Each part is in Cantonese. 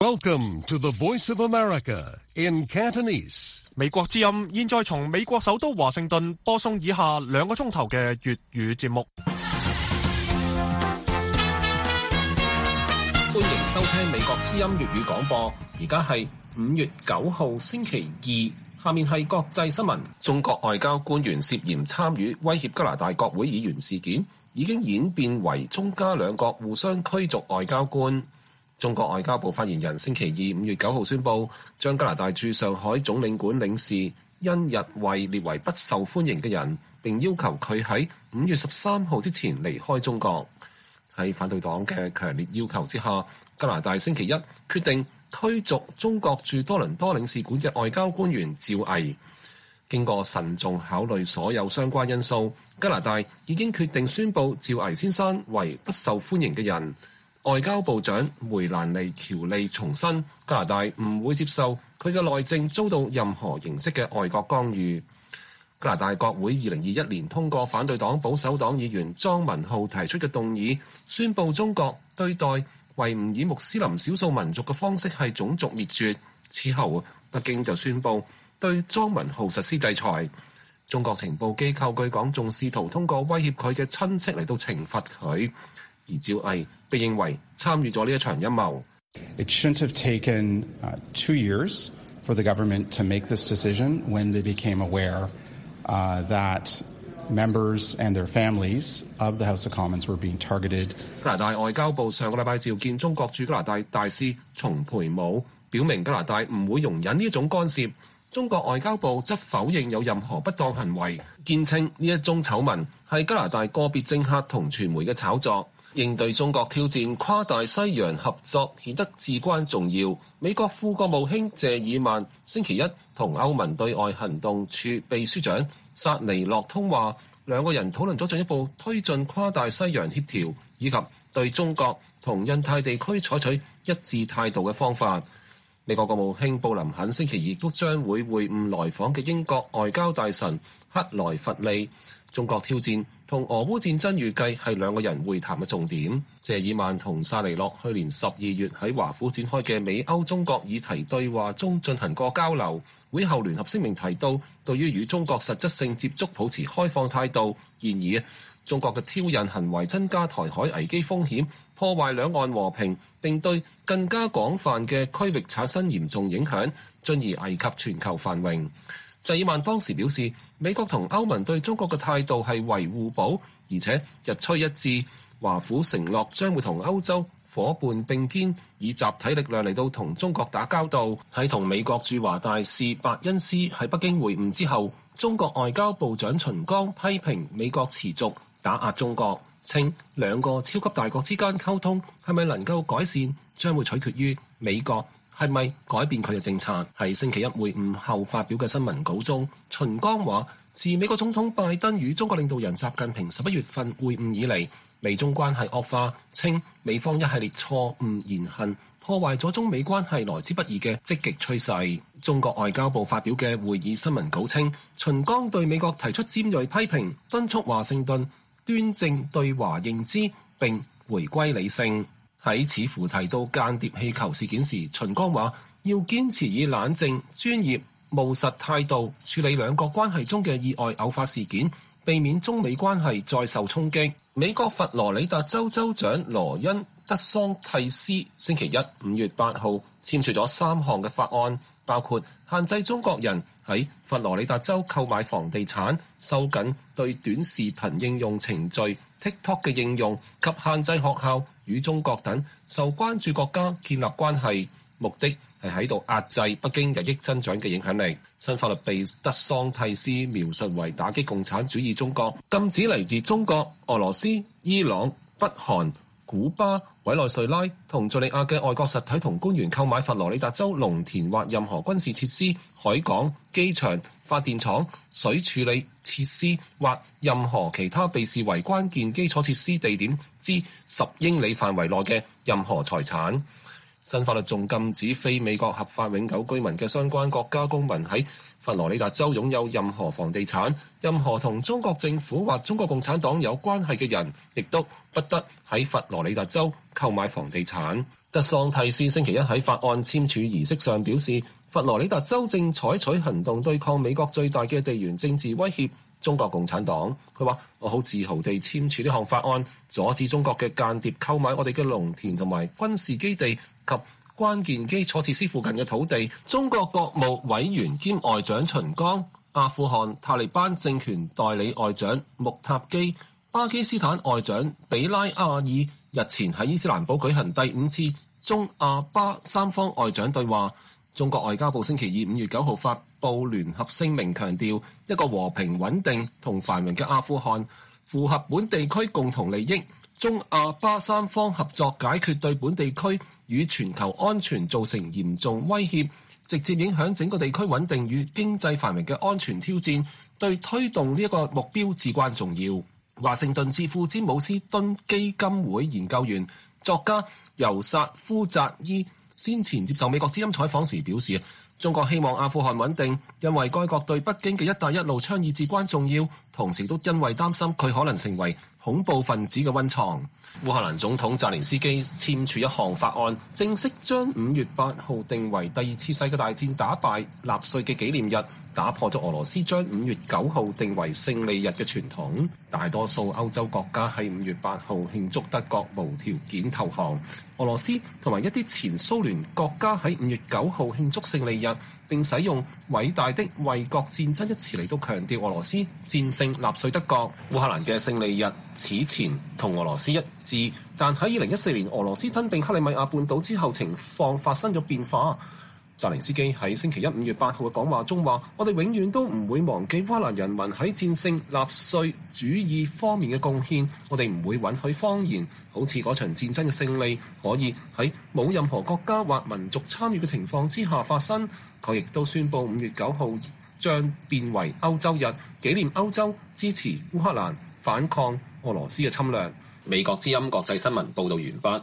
Welcome to the Voice of America in Cantonese. 美國之音現在從美國首都華盛頓播送以下2個鐘頭嘅粵語節目。 歡迎收聽美國之音粵語廣播。而家係5月9號星期二，下面係國際新聞。中國外交官員涉嫌參與威脅加拿大國會議員事件，已經演變為中加兩國互相驅逐外交官。中國外交部發言人星期二5月9號宣布，將加拿大駐上海總領館領事因日惠列為不受歡迎嘅人，並要求佢喺5月13號之前離開中國。喺反對黨嘅強烈要求之下，加拿大星期一決定驅逐中國駐多倫多領事館嘅外交官員趙毅。經過慎重考慮所有相關因素，加拿大已經決定宣布趙毅先生為不受歡迎嘅人。外交部長梅蘭妮喬利重申，加拿大唔會接受佢嘅內政遭到任何形式嘅外國干預。加拿大國會2021年通過反對黨保守黨議員莊文浩提出嘅動議，宣布中國對待維吾爾穆斯林少數民族嘅方式係種族滅絕。此後，北京就宣布對莊文浩實施制裁。中國情報機構據講仲試圖通過威脅佢嘅親戚嚟到懲罰佢。而趙毅被認為參與咗呢一場陰謀。 It shouldn't have taken 2 years for the government to make this decision when they became aware that members and their families of the House of Commons were being targeted. 加拿大外交部上個禮拜召見中國駐加拿大大使叢培武，表明加拿大唔會容忍呢一種干涉。中國外交部則否認有任何不當行為，堅稱呢一宗醜聞係加拿大個別政客同傳媒嘅炒作。應對中國挑戰，跨大西洋合作顯得至關重要。美國副國務卿謝爾曼星期一同歐盟對外行動處秘書長薩尼洛通話，兩個人討論咗進一步推進跨大西洋協調，以及對中國同印太地區採取一致態度嘅方法。美國國務卿布林肯星期二亦都將會會晤來訪嘅英國外交大臣克萊弗利。中國挑戰同俄烏戰爭預計係兩個人會談嘅重點。謝爾曼同薩尼洛去年12月喺華府展開嘅美歐中國議題對話中進行過交流。會後聯合聲明提到，對於與中國實質性接觸保持開放態度。然而，中國嘅挑釁行為增加台海危機風險，破壞兩岸和平，並對更加廣泛嘅區域產生嚴重影響，進而危及全球繁榮。謝爾曼當時表示，美國同歐盟對中國嘅態度係維互補，而且日趨一致。華府承諾將會同歐洲伙伴並肩，以集體力量嚟到同中國打交道。喺同美國駐華大使伯恩斯喺北京會晤之後，中國外交部長秦剛批評美國持續打壓中國，稱兩個超級大國之間溝通係咪能夠改善，將會取決於美國係咪改變佢嘅政策？喺星期一會晤後發表嘅新聞稿中，秦剛話：自美國總統拜登與中國領導人習近平11月份會晤以嚟，美中關係惡化，稱美方一系列錯誤言行破壞咗中美關係來之不易嘅積極趨勢。中國外交部發表嘅會議新聞稿稱，秦剛對美國提出尖銳批評，敦促華盛頓端正對華認知並回歸理性。喺似乎提到間諜氣球事件時，秦剛話要堅持以冷靜、專業、務實態度處理兩國關係中嘅意外偶發事件，避免中美關係再受衝擊。美國佛羅里達州州長羅恩德桑蒂斯星期一5月8號簽署咗3項嘅法案，包括限制中國人喺佛羅里達州購買房地產、收緊對短視頻應用程序 TikTok 嘅應用及限制學校與中國等受關注國家建立關係，目的係喺度壓制北京日益增長嘅影響力。新法律被德桑蒂斯描述為打擊共產主義中國，禁止嚟自中國、俄羅斯、伊朗、北韓、古巴、委內瑞拉同敘利亞嘅外國實體同官員購買佛羅里達州農田或任何軍事設施、海港、機場、發電廠、水處理設施或任何其他被視為關鍵基礎設施地點之10英里範圍內嘅任何財產。 新法律仲禁止非美國合法永久居民嘅相關國家公民喺佛羅里達州擁有任何房地產，任何同中國政府或中國共產黨有關係嘅人，亦都不得喺佛羅里達州購買房地產。德桑蒂斯星期一喺法案簽署儀式上表示，佛羅里達州正採取行動對抗美國最大嘅地緣政治威脅中國共產黨。佢話：我好自豪地簽署呢項法案，阻止中國嘅間諜購買我哋嘅農田同埋軍事基地及關鍵基礎設施附近嘅土地。中國國務委員兼外長秦剛、阿富汗塔利班政權代理外長穆塔基、巴基斯坦外長比拉阿爾日前喺伊斯蘭堡舉行第5次中阿巴三方外長對話。中國外交部星期二5月9號發布聯合聲明，強調一個和平穩定同繁榮嘅阿富汗符合本地區共同利益。中阿巴三方合作解決對本地區與全球安全造成嚴重威脅，直接影響整個地區穩定與經濟繁榮嘅安全挑戰，對推動呢一個目標至關重要。華盛頓智庫詹姆斯敦基金會研究員作家尤薩夫扎伊先前接受美國之音採訪時表示，中國希望阿富汗穩定，因為該國對北京嘅一帶一路倡議至關重要，同時都因為擔心佢可能成為恐怖分子嘅溫床。烏克蘭總統澤連斯基簽署一項法案，正式將5月8號定為第2次世界大戰打敗納粹嘅紀念日，打破咗俄羅斯將5月9號定為勝利日嘅傳統。大多數歐洲國家喺5月8號慶祝德國無條件投降，俄羅斯同埋一啲前蘇聯國家喺5月9號慶祝勝利日，並使用偉大的衛國戰爭一詞嚟到強調俄羅斯戰勝納粹德國。烏克蘭嘅勝利日此前同俄羅斯一致，但喺2014年俄羅斯吞併克里米亞半島之後，情況發生咗變化。澤連斯基喺星期一5月8號嘅講話中話：我哋永遠都唔會忘記烏克蘭人民喺戰勝納粹主義方面嘅貢獻，我哋唔會允許謊言，好似嗰場戰爭嘅勝利可以喺冇任何國家或民族參與嘅情況之下發生。佢亦都宣布5月9號將變為歐洲日，紀念歐洲支持烏克蘭反抗俄羅斯嘅侵略。美國之音國際新聞報道完畢。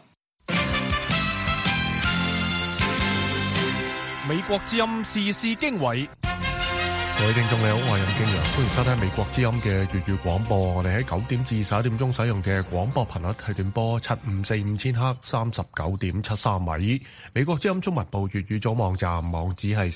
美國之音時事經緯， 各位聽眾你好，我係任敬陽，歡迎收聽美國之音嘅粵語廣播。我哋喺9點至11點鐘使用嘅廣播頻率係短波7545千赫 39.73 米。美國之音中文部粵語組網站網址係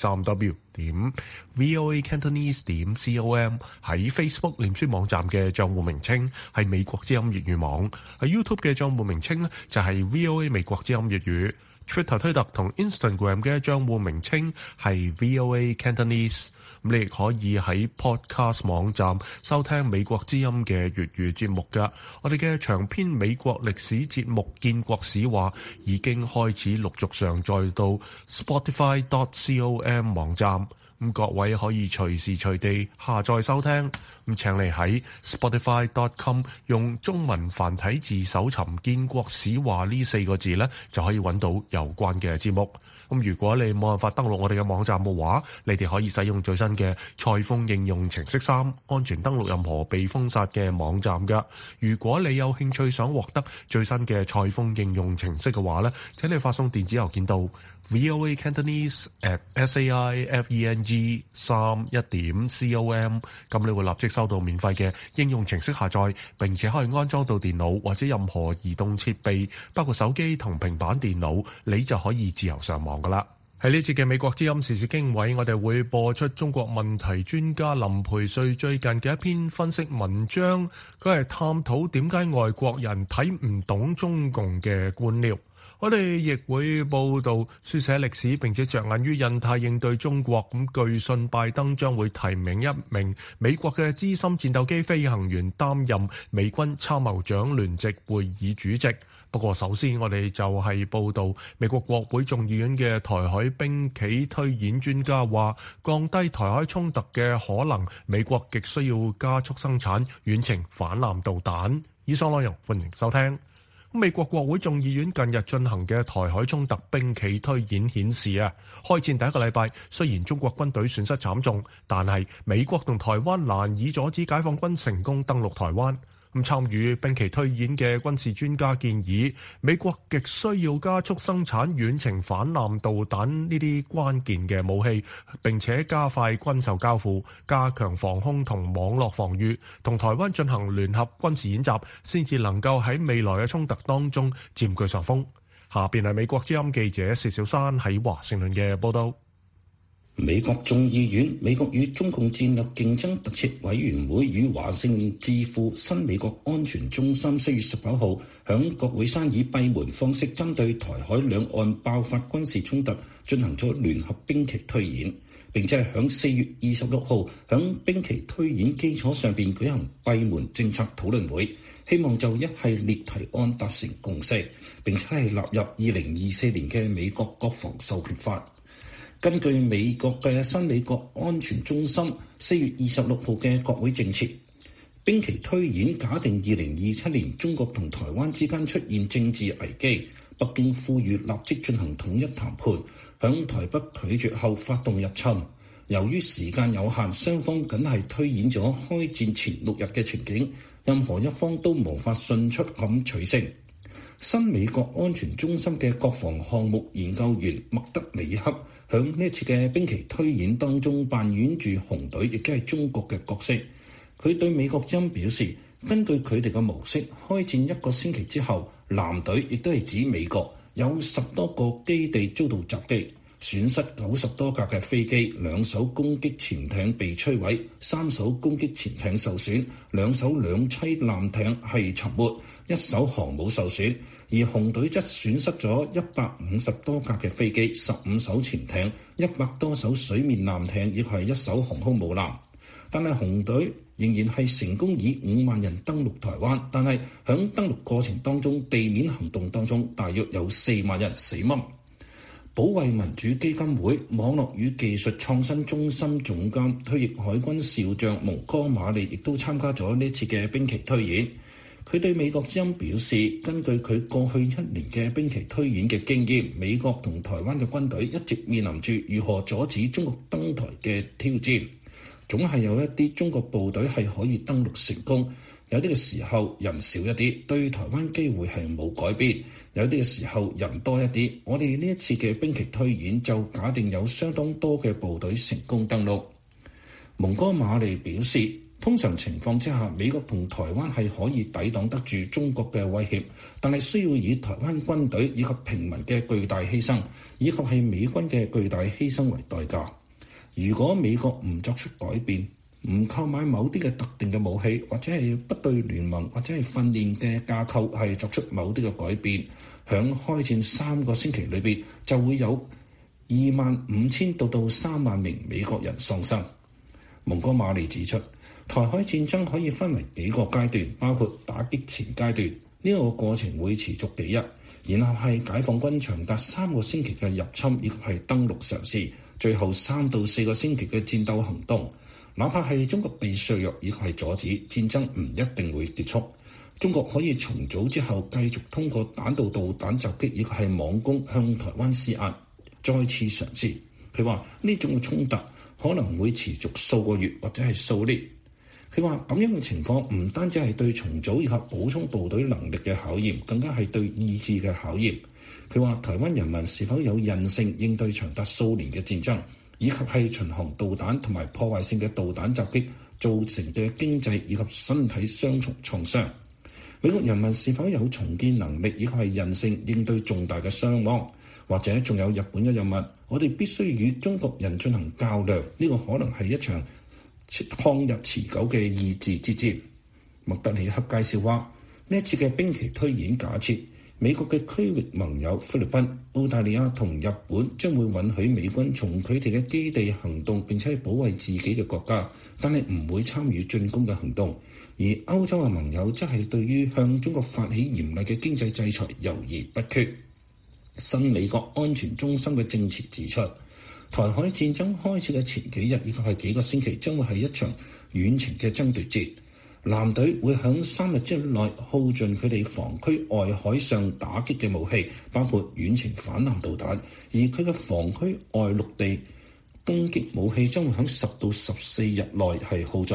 3w.voacantonese.com。 喺 Facebook 臉書網站嘅賬戶名稱係美國之音粵語網，喺 YouTube 嘅賬戶名稱呢就係 VOA 美國之音粵語。Twitter 推特同 Instagram 嘅賬戶名稱係 VOA Cantonese。咁你亦可以喺 Podcast 網站收聽美國之音嘅粵語節目㗎。我哋嘅長篇美國歷史節目《建國史話》已經開始陸續上載到 Spotify.com 網站。咁各位可以隨時隨地下載收聽。咁請你喺 Spotify.com 用中文繁體字搜尋《建國史話》呢4個字呢，就可以揾到有關嘅節目。咁如果你冇辦法登錄我哋嘅網站嘅話，你哋可以使用最新嘅蔡豐應用程式3，安全登錄任何被封殺嘅網站㗎。如果你有興趣想獲得最新嘅蔡豐應用程式嘅話呢，請你發送電子郵件到voacantonese@saifeng31.com， 咁你會立即收到免費嘅應用程式下載，並且可以安裝到電腦或者任何移動設備，包括手機同平板電腦，你就可以自由上網噶啦。喺呢節嘅美國之音時事經緯，我哋會播出中國問題專家林培瑞最近嘅一篇分析文章，佢係探討點解外國人睇唔懂中共嘅官僚。我哋亦會報導書寫歷史並且着眼於印太應對中國。咁據信拜登將會提名一名美國嘅資深戰鬥機飛行員擔任美軍參謀長聯席會議主席。不過首先我哋就係報導美國國會眾議院嘅台海兵棋推演專家話，降低台海衝突嘅可能，美國極需要加速生產遠程反艦導彈。以上內容歡迎收聽。美國國會眾議院近日進行嘅台海衝突兵棋推演顯示開戰第一個禮拜，雖然中國軍隊損失慘重，但係美國同台灣難以阻止解放軍成功登陸台灣。 參與兵棋推演嘅軍事專家建議，美國極需要加速生產遠程反艦導彈呢啲關鍵嘅武器，並且加快軍售交付，加強防空同網絡防禦，同台灣進行聯合軍事演習，先至能夠喺未來嘅衝突當中佔據上風。下邊係美國之音記者薛小山喺華盛頓嘅報道。 美國眾議院美國與中共戰略競爭特設委員會與華盛智庫新美國安全中心4月19號響國會山以閉門方式針對台海兩岸爆發軍事衝突進行咗聯合兵棋推演，並且係響4月26號響兵棋推演基礎上邊舉行閉門政策討論會，希望就一系列提案達成共識，並且係納入2024年嘅美國國防授權法。根據美國嘅新美國安全中心4月26號嘅國會政策，兵棋推演假定2027年中國同台灣之間出現政治危機，北京呼籲立即進行統一談判，響台北拒絕後發動入侵。由於時間有限，雙方僅係推演咗開戰前6日嘅情景，任何一方都無法迅速咁取勝。新美國安全中心嘅國防項目研究員麥德里克響呢一次嘅兵棋推演當中扮演住紅隊，亦都係中國嘅角色。佢對美國之音表示，根據佢哋嘅模式，開戰1個星期之後，藍隊亦都係指美國有10多個基地遭到襲擊，損失90多架嘅飛機，2艘攻擊潛艇被摧毀，3艘攻擊潛艇受損，2艘兩棲艦艇係沉沒，1艘航母受損。而紅隊則損失咗150多架嘅飛機、15艘潛艇、100多艘水面艦艇，亦係1艘航空母艦。但係紅隊仍然係成功以5萬人登陸台灣，但係響登陸過程當中，地面行動當中大約有4萬人死亡。保衛民主基金會網絡與技術創新中心總監、退役海軍少將蒙哥馬利亦都參加咗呢次嘅兵棋推演。佢對美國之音表示，根據佢過去1年嘅兵棋推演嘅經驗，美國同台灣嘅軍隊一直面臨住如何阻止中國登台嘅挑戰。總係有一啲中國部隊係可以登陸成功，有啲嘅時候人少一啲，對台灣機會係冇改變；有啲嘅時候人多一啲。我哋呢一次嘅兵棋推演就假定有相當多嘅部隊成功登陸。蒙哥馬利表示，通常情況之下，美國同台灣係可以抵擋得住中國嘅威脅，但係需要以台灣軍隊以及平民嘅巨大犧牲，以及係美軍嘅巨大犧牲為代價。如果美國唔作出改變，唔購買某啲嘅特定嘅武器，或者係不對聯盟或者係訓練嘅架構係作出某啲嘅改變，響開戰3個星期裏邊就會有25000到3萬名美國人喪生。蒙哥馬利指出，台海戰爭可以分為幾個階段，包括打擊前階段，呢個過程會持續幾日，然後係解放軍長達3個星期嘅入侵以及係登陸嘗試，最後3到4個星期嘅戰鬥行動。哪怕係中國被削弱以及係阻止，戰爭唔一定會結束。中國可以重組之後繼續通過彈道導彈襲擊以及係網攻向台灣施壓，再次嘗試。佢話呢種衝突可能會持續數個月或者係數年。佢話咁樣嘅情況唔單止係對重組以及補充部隊能力嘅考驗，更加係對意志嘅考驗。佢話台灣人民是否有韌性應對長達數年嘅戰爭，以及係巡航導彈同埋破壞性嘅導彈襲擊造成嘅經濟以及身體雙重創傷。美國人民是否有重建能力以及係韌性應對重大嘅傷亡，或者仲有日本嘅任務，我哋必須與中國人進行較量。呢個可能係一場抗日持久嘅意志之戰。麥德里克介紹話，呢一次嘅兵棋推演假設美國嘅區域盟友菲律賓、澳大利亞同日本將會允許美軍從佢哋嘅基地行動，並且保衛自己嘅國家，但係唔會參與進攻嘅行動。而歐洲嘅盟友則係對於向中國發起嚴厲嘅經濟制裁猶豫不決。新美國安全中心嘅證詞指出，台海戰爭開始嘅前幾日以及係幾個星期，將會係一場遠程嘅爭奪戰。藍隊會喺3日之內耗盡佢哋防區外海上打擊嘅武器，包括遠程反艦導彈；而佢嘅防區外陸地攻擊武器將會喺10到14日內係耗盡。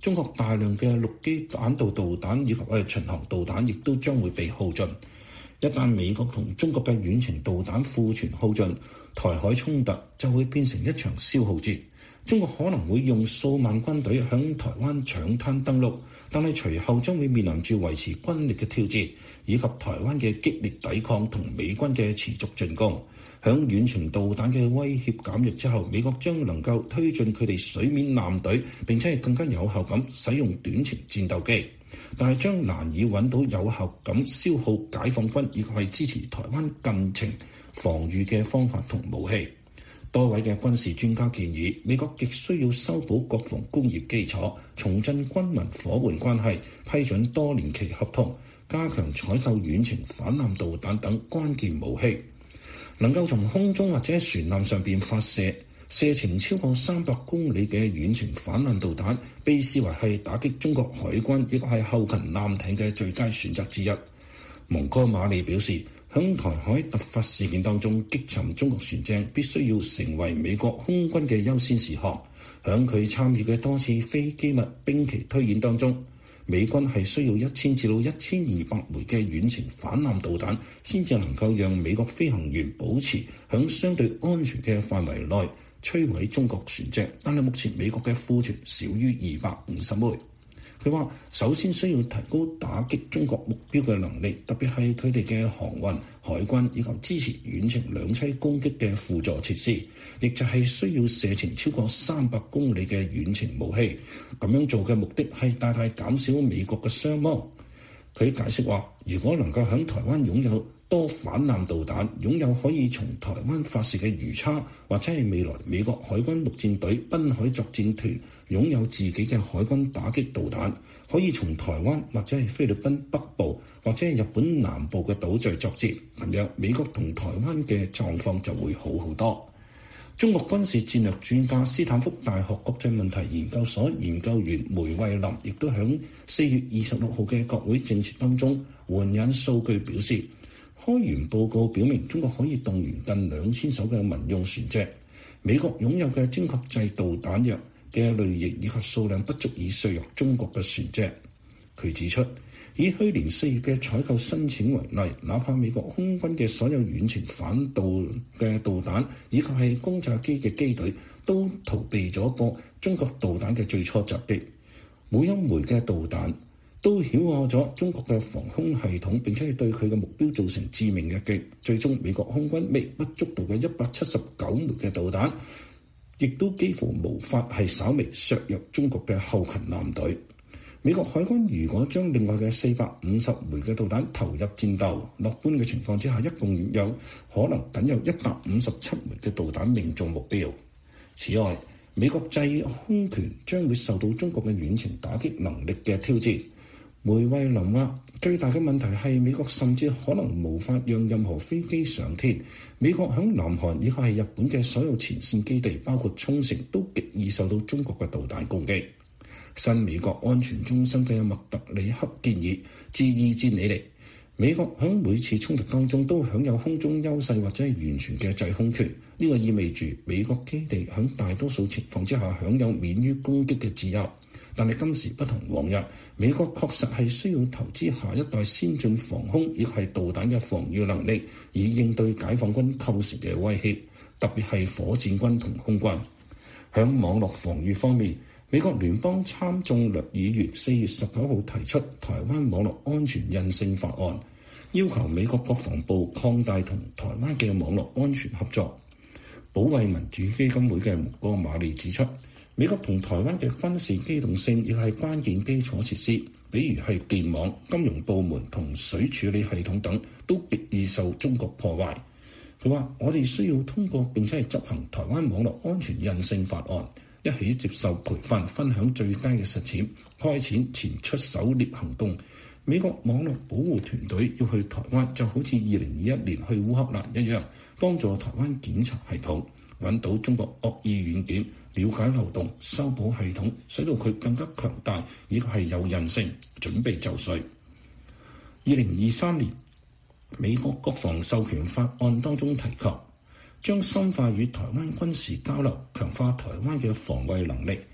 中國大量嘅陸基彈道導彈以及巡航導彈亦都將會被耗盡。一旦美國同中國嘅遠程導彈庫存耗盡，台海衝突就會變成一場消耗戰。中國可能會用數萬軍隊向台灣搶灘登陸，但係隨後將會面臨住維持軍力嘅挑戰，以及台灣嘅激烈抵抗同美軍嘅持續進攻。響遠程導彈嘅威脅減弱之後，美國將能夠推進佢哋水面艦隊，並且係更加有效咁使用短程戰鬥機，但係將難以揾到有效咁消耗解放軍以及係支持台灣近程防禦嘅方法同武器。多位嘅軍事專家建議，美國極需要修補國防工業基礎，重振軍民夥伴關係，批准多年期合同，加強採購遠程反艦導彈等關鍵武器，能夠從空中或者船艦上邊發射，射程超過300公里嘅遠程反艦導彈，被視為係打擊中國海軍亦係後勤艦艇嘅最佳選擇之一。蒙哥馬利表示，響台海突發事件當中擊沉中國船隻必須要成為美國空軍嘅優先事項。響佢參與嘅多次非機密兵棋推演當中，美軍係需要1000至到1200枚嘅遠程反艦導彈，先至能夠讓美國飛行員保持響相對安全嘅範圍內摧毀中國船隻。但係目前美國嘅庫存少於250枚。佢話：首先需要提高打擊中國目標嘅能力，特別係佢哋嘅航運、海軍以及支持遠程兩棲攻擊嘅輔助設施，亦就係需要射程超過300公里嘅遠程武器。咁樣做嘅目的係大大減少美國嘅傷亡。佢解釋話：如果能夠喺台灣擁有多反艦導彈，擁有可以從台灣發射嘅魚叉，或者係未來美國海軍陸戰隊濱海作戰團擁有自己嘅海軍打擊導彈，可以從台灣或者係菲律賓北部或者係日本南部嘅島嶼作戰，咁樣美國同台灣嘅狀況就會好好多。中國軍事戰略專家斯坦福大學國際問題研究所研究員梅惠林亦都喺4月26號嘅國會證詞當中援引數據表示，開源報告表明中國可以動員近2000艘嘅民用船隻，美國擁有嘅精確制導彈藥嘅類型以及數量不足以削弱中國嘅船隻。佢指出，以去年4月嘅採購申請為例，哪怕美國空軍嘅所有遠程反導嘅導彈以及係轟炸機嘅機隊都逃避咗過中國導彈嘅最初襲擊，每一枚嘅導彈都曉過咗中國嘅防空系統，並且係對佢嘅目標造成致命一擊。最終美國空軍微不足道嘅179枚嘅導彈，亦都幾乎無法係稍微削弱中國嘅後勤艦隊。美國海軍如果將另外嘅450枚嘅導彈投入戰鬥，樂觀嘅情況之下，一共有可能僅有157枚嘅導彈命中目標。此外，美國制空權將會受到中國嘅遠程打擊能力嘅挑戰。梅惠林話：最大嘅問題係美國甚至可能無法讓任何飛機上天。美國響南韓以及係日本嘅所有前線基地，包括沖繩，都極易受到中國嘅導彈攻擊。新美國安全中心嘅麥特里克建議，自二戰以嚟，美國響每次衝突當中都享有空中優勢或者係完全嘅制空權。呢個意味住美國基地響大多數情況之下享有免於攻擊嘅自由。但係今時不同往日，美國確實係需要投資下一代先進防空亦係導彈嘅防禦能力，以應對解放軍構成嘅威脅，特別係火箭軍同空軍。響網絡防禦方面，美國聯邦參眾兩議員4月19號提出台灣網絡安全韌性法案，要求美國國防部擴大同台灣嘅網絡安全合作。保衛民主基金會嘅蒙哥馬利指出，美國同台灣嘅軍事機動性亦係關鍵基礎設施，比如係電網、金融部門同水處理系統等，都極易受中國破壞。佢話：我哋需要通過並且係執行台灣網絡安全韌性法案，一起接受培訓，分享最佳嘅實踐，開展前出狩獵行動。美國網絡保護團隊要去台灣，就好似2021年去烏克蘭一樣，幫助台灣檢查系統，揾到中國惡意軟件，了解漏洞，修補系統，使到佢更加強大，以及係有韌性，準備就緒。2023年，美國國防授權法案當中提及，將深化與台灣軍事交流，強化台灣嘅防衛能力。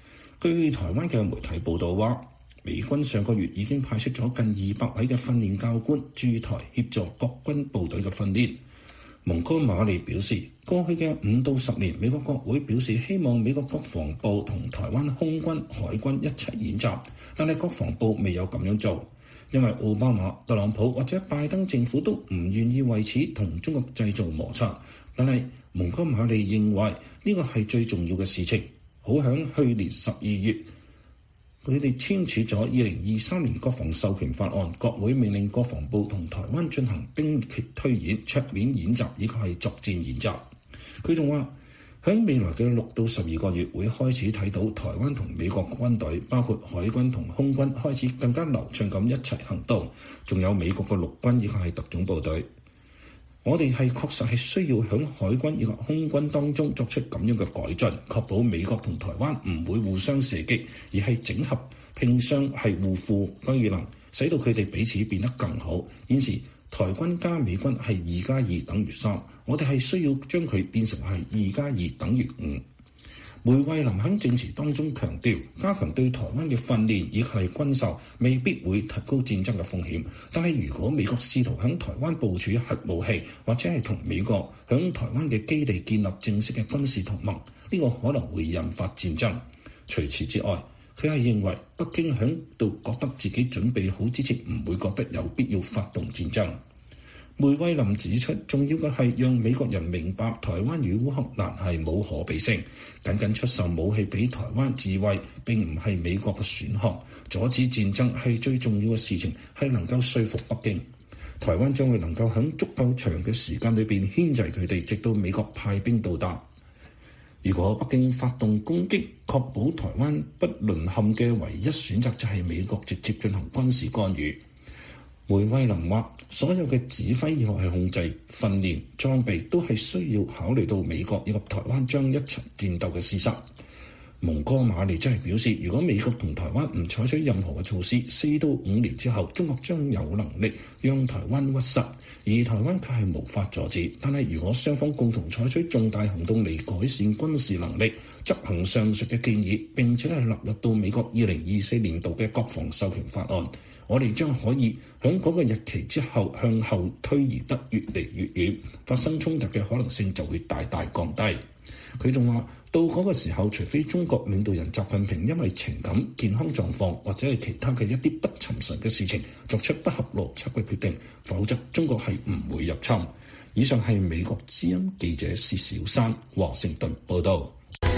據台灣嘅媒體報道話，美軍上個月已經派出咗近200位嘅訓練教官駐台協助各軍部隊嘅訓練。蒙哥馬利表示，過去嘅5到10年，美國國會表示希望美國國防部同台灣空軍、海軍一齊演習，但係國防部未有咁樣做，因為奧巴馬、特朗普或者拜登政府都唔願意為此同中國製造摩擦。但係蒙哥馬利認為呢個係最重要嘅事情。好響去年12月，佢哋簽署咗2023年國防授權法案，國會命令國防部同台灣進行兵棋推演、桌面演習，以及係作戰演習。佢仲話，喺未來嘅6到12個月會開始睇到台灣同美國軍隊，包括海軍同空軍開始更加流暢咁一齊行動，仲有美國嘅陸軍以及係特種部隊。我哋確實係需要喺海軍以及空軍當中作出咁樣嘅改進，確保美國同台灣唔會互相射擊，而係整合拼雙係互負機能，使到佢哋彼此變得更好。現時台軍加美軍係2+2等於3，我哋係需要將佢變成係2+2等於5。梅惠林喺證詞當中強調，加強對台灣嘅訓練以及係軍售未必會提高戰爭嘅風險，但係如果美國試圖喺台灣部署核武器，或者係同美國喺台灣嘅基地建立正式嘅軍事同盟，呢個可能會引發戰爭。除此之外，佢係認為北京喺度覺得自己準備好之前，唔會覺得有必要發動戰爭。梅惠林指出，重要嘅係讓美國人明白台灣與烏克蘭係冇可比性，僅僅出售武器俾台灣自衛並唔係美國嘅選項，阻止戰爭係最重要嘅事情，係能夠說服北京。台灣將會能夠喺足夠長嘅時間裏邊牽制佢哋，直到美國派兵到達。如果北京發動攻擊，確保台灣不淪陷嘅唯一選擇就係美國直接進行軍事干預。梅惠林話，所有嘅指揮以及係控制、訓練、裝備都係需要考慮到美國以及台灣將一齊戰鬥嘅事實。蒙哥馬利真係表示，如果美國同台灣唔採取任何嘅措施，4到5年之後，中國將有能力讓台灣屈膝，而台灣卻係無法阻止。但係如果雙方共同採取重大行動嚟改善軍事能力，執行上述嘅建議，並且係納入到美國2024年度嘅國防授權法案，我哋將可以喺嗰個日期之後向後推移得越嚟越遠，發生衝突嘅可能性就會大大降低。佢仲話，到嗰個時候，除非中國領導人習近平因為情感、健康狀況或者係其他嘅一啲不尋常嘅事情作出不合邏輯嘅決定，否則中國係唔會入侵。以上係美國之音記者薛小山華盛頓報道。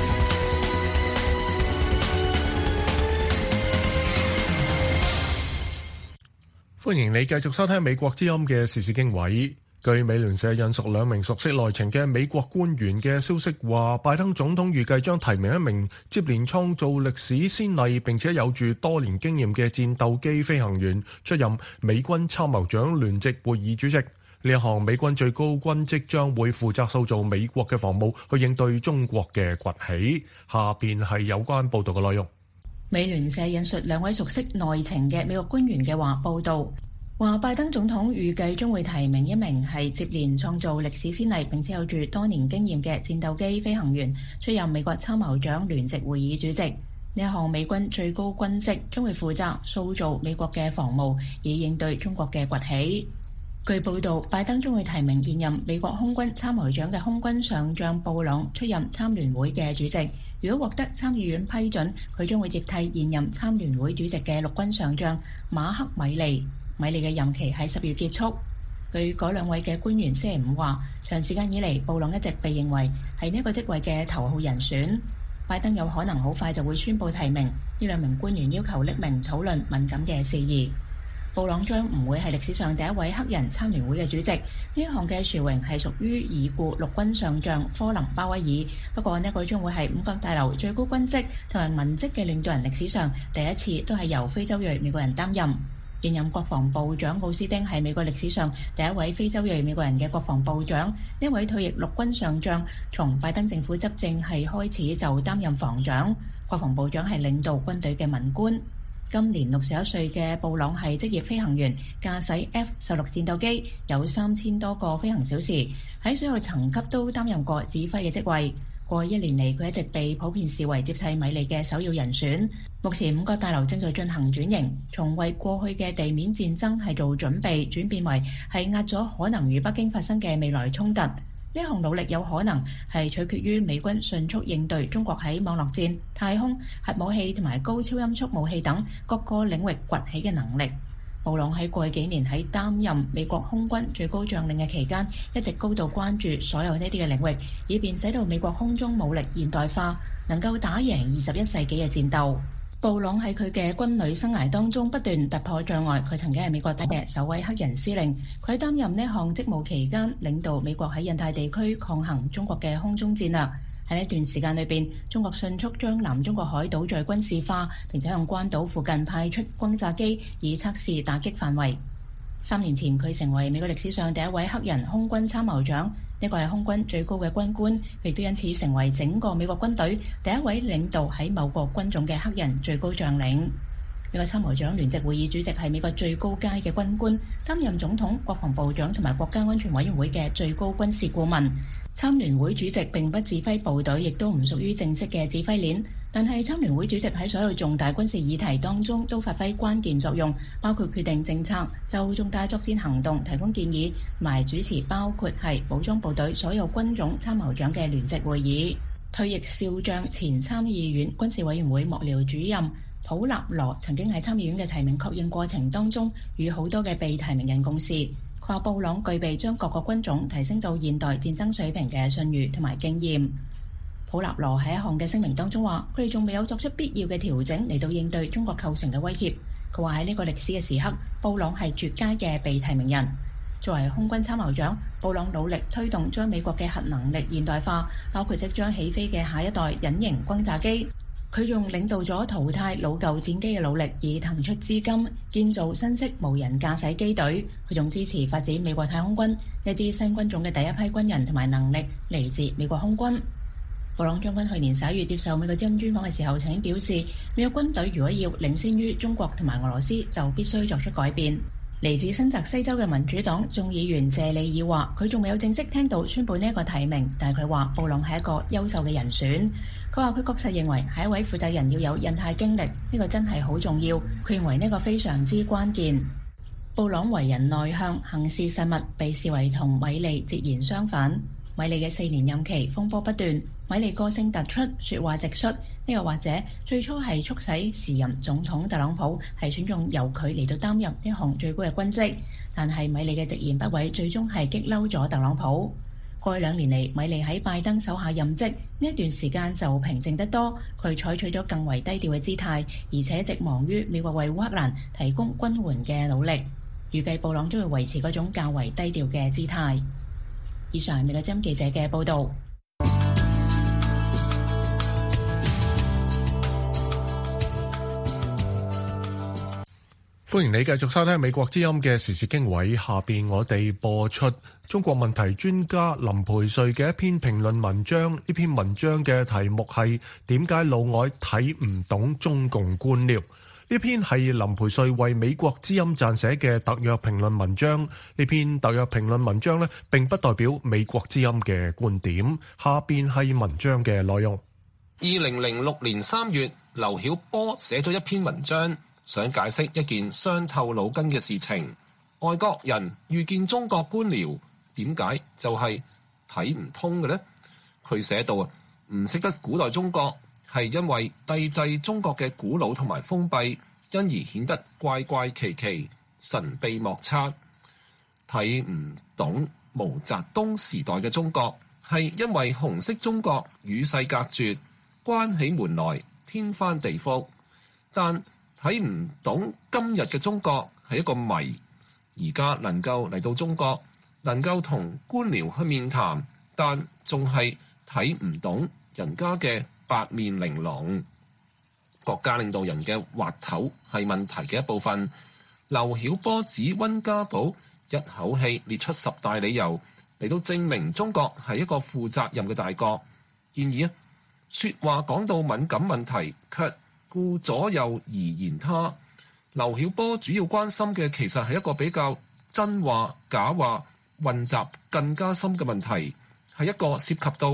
歡迎你繼續收聽美國之音嘅時事經緯。據美聯社引述2名熟悉內情嘅美國官員嘅消息話，拜登總統預計將提名一名接連創造歷史先例並且有住多年經驗嘅戰鬥機飛行員出任美軍參謀長聯席會議主席。呢一項美軍最高軍職將會負責塑造美國嘅防務，去應對中國嘅崛起。下邊係有關報道嘅內容。 美聯社引述2位熟悉內情嘅美國官員嘅話報道，話拜登總統預計將會提名一名係接連創造歷史先例並且有住多年經驗嘅戰鬥機飛行員出任美國參謀長聯席會議主席。呢一項美軍最高軍職將會負責塑造美國嘅防務，以應對中國嘅崛起。據報道，拜登將會提名現任美國空軍參謀長嘅空軍上將布朗出任參聯會嘅主席。如果獲得參議院批准，佢將會接替現任參聯會主席嘅陸軍上將馬克米利。米利嘅任期喺10月結束。據嗰2位嘅官員星期5話，長時間以嚟，布朗一直被認為係呢個職位嘅頭號人選。拜登有可能好快就會宣布提名。呢2名官員要求匿名討論敏感嘅事宜。布朗將唔會係歷史上第一位黑人參聯會嘅主席。呢一項嘅殊榮係屬於已故陸軍上將科林鮑威爾。不過呢個將會係5角大樓最高軍職同埋文職嘅領導人歷史上第一次都係由非洲裔美國人擔任。現任國防部長奧斯丁係美國歷史上第一位非洲裔美國人嘅國防部長。呢位退役陸軍上將從拜登政府執政係開始就擔任防長。國防部長係領導軍隊嘅文官。今年61歲嘅布朗係職業飛行員，駕駛 F-16 戰鬥機，有3000多個飛行小時，喺所有層級都擔任過指揮嘅職位。 過去1年嚟，佢一直被普遍視為接替米利嘅首要人選。目前5角大樓正在進行轉型，從為過去嘅地面戰爭係做準備，轉變為係壓咗可能與北京發生嘅未來衝突。呢項努力有可能係取決於美軍迅速應對中國喺網絡戰、太空、核武器同埋高超音速武器等各個領域崛起嘅能力。布朗喺過去幾年喺擔任美國空軍最高將領嘅期間，一直高度關注所有呢啲嘅領域，以便使到美國空中武力現代化，能夠打贏21世紀嘅戰鬥。布朗喺佢嘅軍旅生涯當中不斷突破障礙，佢曾經係美國第一嘅首位黑人司令。佢喺擔任呢項職務期間，領導美國喺印太地區抗衡中國嘅空中戰略。喺呢段時間裏邊，中國迅速將南中國海島再軍事化，並且向關島附近派出轟炸機，以測試打擊範圍。3年前，佢成為美國歷史上第一位黑人空軍參謀長，呢個係空軍最高嘅軍官，亦都因此成為整個美國軍隊第一位領導喺某個軍種嘅黑人最高將領。美國參謀長聯席會議主席係美國最高階嘅軍官，擔任總統、國防部長同埋國家安全委員會嘅最高軍事顧問。參聯會主席並不指揮部隊，亦都唔屬於正式嘅指揮鏈，但係參聯會主席喺所有重大軍事議題當中都發揮關鍵作用，包括決定政策、就重大作戰行動提供建議，同埋主持包括係武裝部隊所有軍種參謀長嘅聯席會議。退役少將前參議院軍事委員會幕僚主任普納羅曾經喺參議院嘅提名確認過程當中與好多嘅被提名人共事。佢話布朗具備將各個軍種提升到現代戰爭水平嘅信譽同埋經驗。普納羅喺一項嘅聲明當中話，佢哋仲未有作出必要嘅調整嚟到應對中國構成嘅威脅。佢話喺呢個歷史嘅時刻，布朗係絕佳嘅被提名人。作為空軍參謀長，布朗努力推動將美國嘅核能力現代化，包括即將起飛嘅下一代隱形轟炸機。佢仲領導咗淘汰老舊戰機嘅努力，以騰出資金建造新式無人駕駛機隊。佢仲支持發展美國太空軍，一支新軍種嘅第一批軍人同埋能力嚟自美國空軍。布朗將軍去年11月接受美國之音專訪嘅時候，曾經表示，美國軍隊如果要領先於中國同埋俄羅斯，就必須作出改變。嚟自新澤西州嘅民主黨眾議員謝里爾話，佢仲未有正式聽到宣佈呢一個提名，但係佢話布朗係一個優秀嘅人選。佢話佢確實認為係一位負責人要有印太經歷，呢個真係好重要。佢認為呢個非常之關鍵。布朗為人內向，行事慎密，被視為同米利截然相反。米利嘅4年任期風波不斷，米利個性突出，說話直率。呢個或者最初係促使時任總統特朗普係選中由佢嚟到擔任呢項最高嘅軍職，但係米利嘅直言不諱最終係激嬲咗特朗普。過去2年嚟，米利喺拜登手下任職呢一段時間就平靜得多，佢採取咗更為低調嘅姿態，而且直忙於美國為烏克蘭提供軍援嘅努力。預計布朗將會維持嗰種較為低調嘅姿態。以上係美國之音記者嘅報導。 歡迎你繼續收聽美國之音嘅時事經緯，下邊我哋播出中國問題專家林培瑞嘅一篇評論文章。呢篇文章嘅題目係點解老外睇唔懂中共官僚。呢篇係林培瑞為美國之音撰寫嘅特約評論文章。呢篇特約評論文章呢，並不代表美國之音嘅觀點。下邊係文章嘅內容。 2006年3月，劉曉波寫咗一篇文章，想解釋一件傷透腦筋嘅事情。外國人遇見中國官僚，點解就係睇唔通嘅呢？佢寫到啊，唔識得古代中國，係因為帝制中國嘅古老同埋封閉，因而顯得怪怪奇奇、神秘莫測。睇唔懂毛澤東時代嘅中國，係因為紅色中國與世隔絕，關起門來天翻地覆。但睇唔懂今日嘅中國係一個謎。而家能夠嚟到中國，能夠同官僚去面談，但仲係睇唔懂人家嘅八面玲瓏。國家領導人嘅滑頭係問題嘅一部分。劉曉波指溫家寶一口氣列出10大理由嚟到證明中國係一個負責任嘅大國。然而說話講到敏感問題，卻顧左右而言他。劉曉波主要關心嘅其實係一個比較真話假話混雜更加深嘅問題，係一個涉及到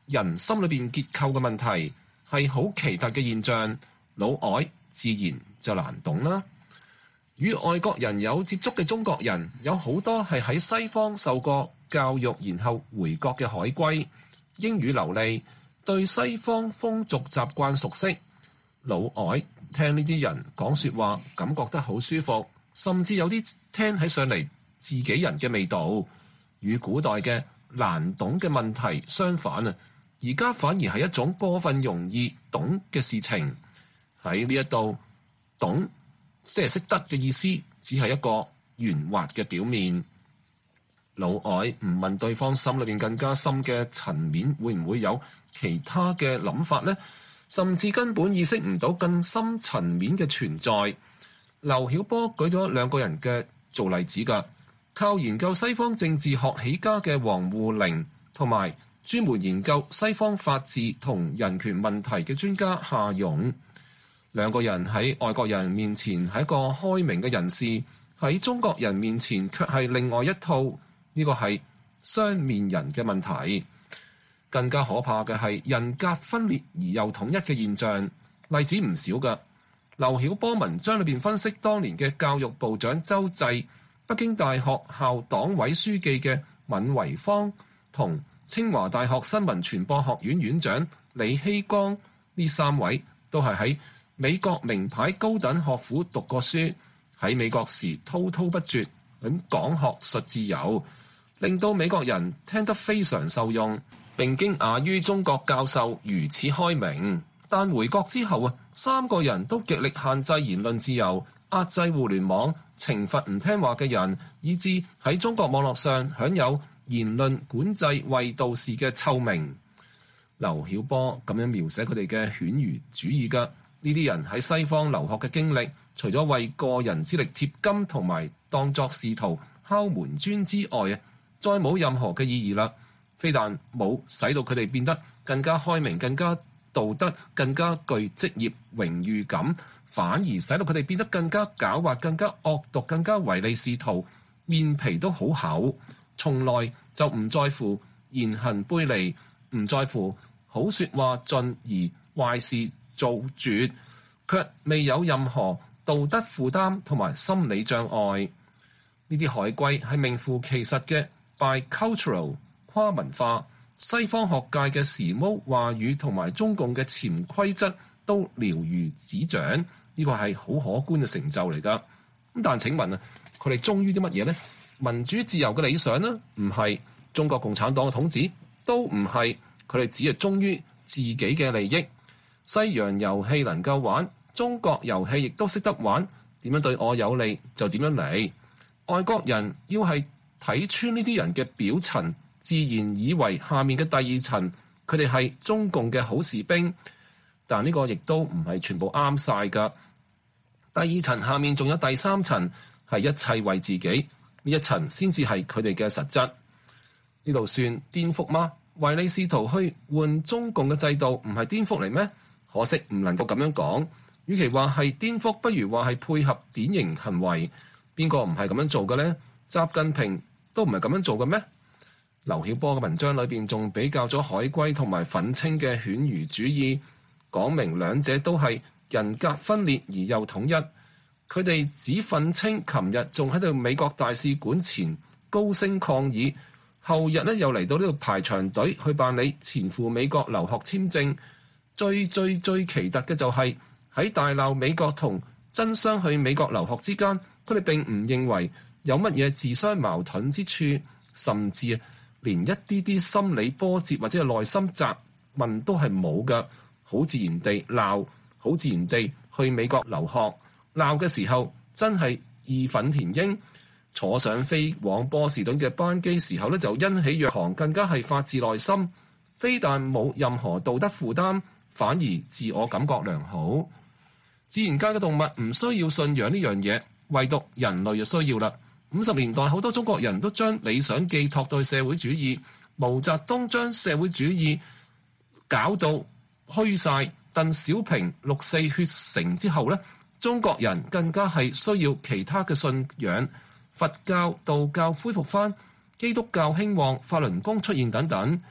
人心裏邊結構嘅問題，係好奇特嘅現象，老外自然就難懂啦。與外國人有接觸嘅中國人，有好多係喺西方受過教育，然後回國嘅海歸，英語流利，對西方風俗習慣熟悉。老外聽呢啲人講說話，感覺得好舒服，甚至有啲聽起上嚟自己人嘅味道。與古代嘅難懂嘅問題相反啊，而家反而係一種過分容易懂嘅事情。喺呢一度，懂即係識得嘅意思，只係一個圓滑嘅表面。老外唔問對方心裏邊更加深嘅層面，會唔會有其他嘅諗法呢？甚至根本意識唔到更深層面嘅存在。劉曉波舉咗兩個人嘅做例子㗎，靠研究西方政治學起家嘅王滬寧，同埋專門研究西方法治同人權問題嘅專家夏勇。兩個人喺外國人面前係一個開明嘅人士，喺中國人面前卻係另外一套。呢個係雙面人嘅問題。更加可怕嘅係人格分裂而又統一嘅現象，例子唔少㗎。劉曉波文章裏邊分析當年嘅教育部長周濟、北京大學校黨委書記嘅閔維芳同清華大學新聞傳播學院院長李希光，呢三位都係喺美國名牌高等學府讀過書，喺美國時滔滔不絕咁講學術自由，令到美國人聽得非常受用，並驚訝於中國教授如此開明。但回國之後啊，三個人都極力限制言論自由，壓制互聯網，懲罰唔聽話嘅人，以致喺中國網絡上享有言論管制衛道士嘅臭名。劉曉波咁樣描寫佢哋嘅犬儒主義㗎。呢啲人喺西方留學嘅經歷，除咗為個人之力貼金同埋當作仕途敲門磚之外啊，再冇任何嘅意義啦。非但冇使到佢哋變得更加開明、更加道德、更加具職業榮譽感，反而使到佢哋變得更加狡猾、更加惡毒、更加唯利是圖，面皮都好厚，從來就唔在乎言行背離，唔在乎好説話盡而壞事做絕，卻未有任何道德負擔同埋心理障礙。呢啲海歸係名副其實嘅 bicultural 跨文化，西方學界嘅時髦話語同埋中共嘅潛規則都了如指掌，呢個係好可觀嘅成就嚟㗎。咁但請問啊，佢哋忠於啲乜嘢呢？民主自由嘅理想呢？唔係。中國共產黨嘅統治都唔係。佢哋只係忠於自己嘅利益。西洋遊戲能夠玩，中國遊戲亦都識得玩。點樣對我有利就點樣嚟。外國人要係睇穿呢啲人嘅表層，自然以為下面嘅第二層佢哋係中共嘅好士兵，但呢個亦都唔係全部啱晒㗎。第二層下面仲有第三層，係一切為自己，呢一層先至係佢哋嘅實質。呢度算顛覆嗎？唯利是圖去換中共嘅制度，唔係顛覆嚟咩？可惜唔能夠咁樣講。與其話係顛覆，不如話係配合典型行為。邊個唔係咁樣做嘅呢？習近平都唔係咁樣做嘅咩？劉曉波嘅文章裏邊仲比較咗海歸同埋憤青嘅犬儒主義，講明兩者都係人格分裂而又統一。佢哋指憤青琴日仲喺度美國大使館前高聲抗議，後日又嚟到呢度排長隊去辦理前赴美國留學簽證。最奇特嘅就係喺大鬧美國同爭相去美國留學之間，佢哋並唔認為有乜嘢自相矛盾之處，甚至連一啲啲心理波折或者係內心責問都係冇㗎，好自然地鬧，好自然地去美國留學。鬧嘅時候真係義憤填膺，坐上飛往波士頓嘅班機時候咧，就欣喜若狂，更加係發自內心，非但冇任何道德負擔，反而自我感覺良好。自然界嘅動物唔需要信仰呢樣嘢，唯獨人類就需要啦。50年代好多中國人都將理想寄託對社會主義，毛澤東將社會主義搞到虛晒，鄧小平六四血成之後呢，中國人更加係需要其他嘅信仰，佛教、道教恢復翻，基督教興旺，法輪功出現等等。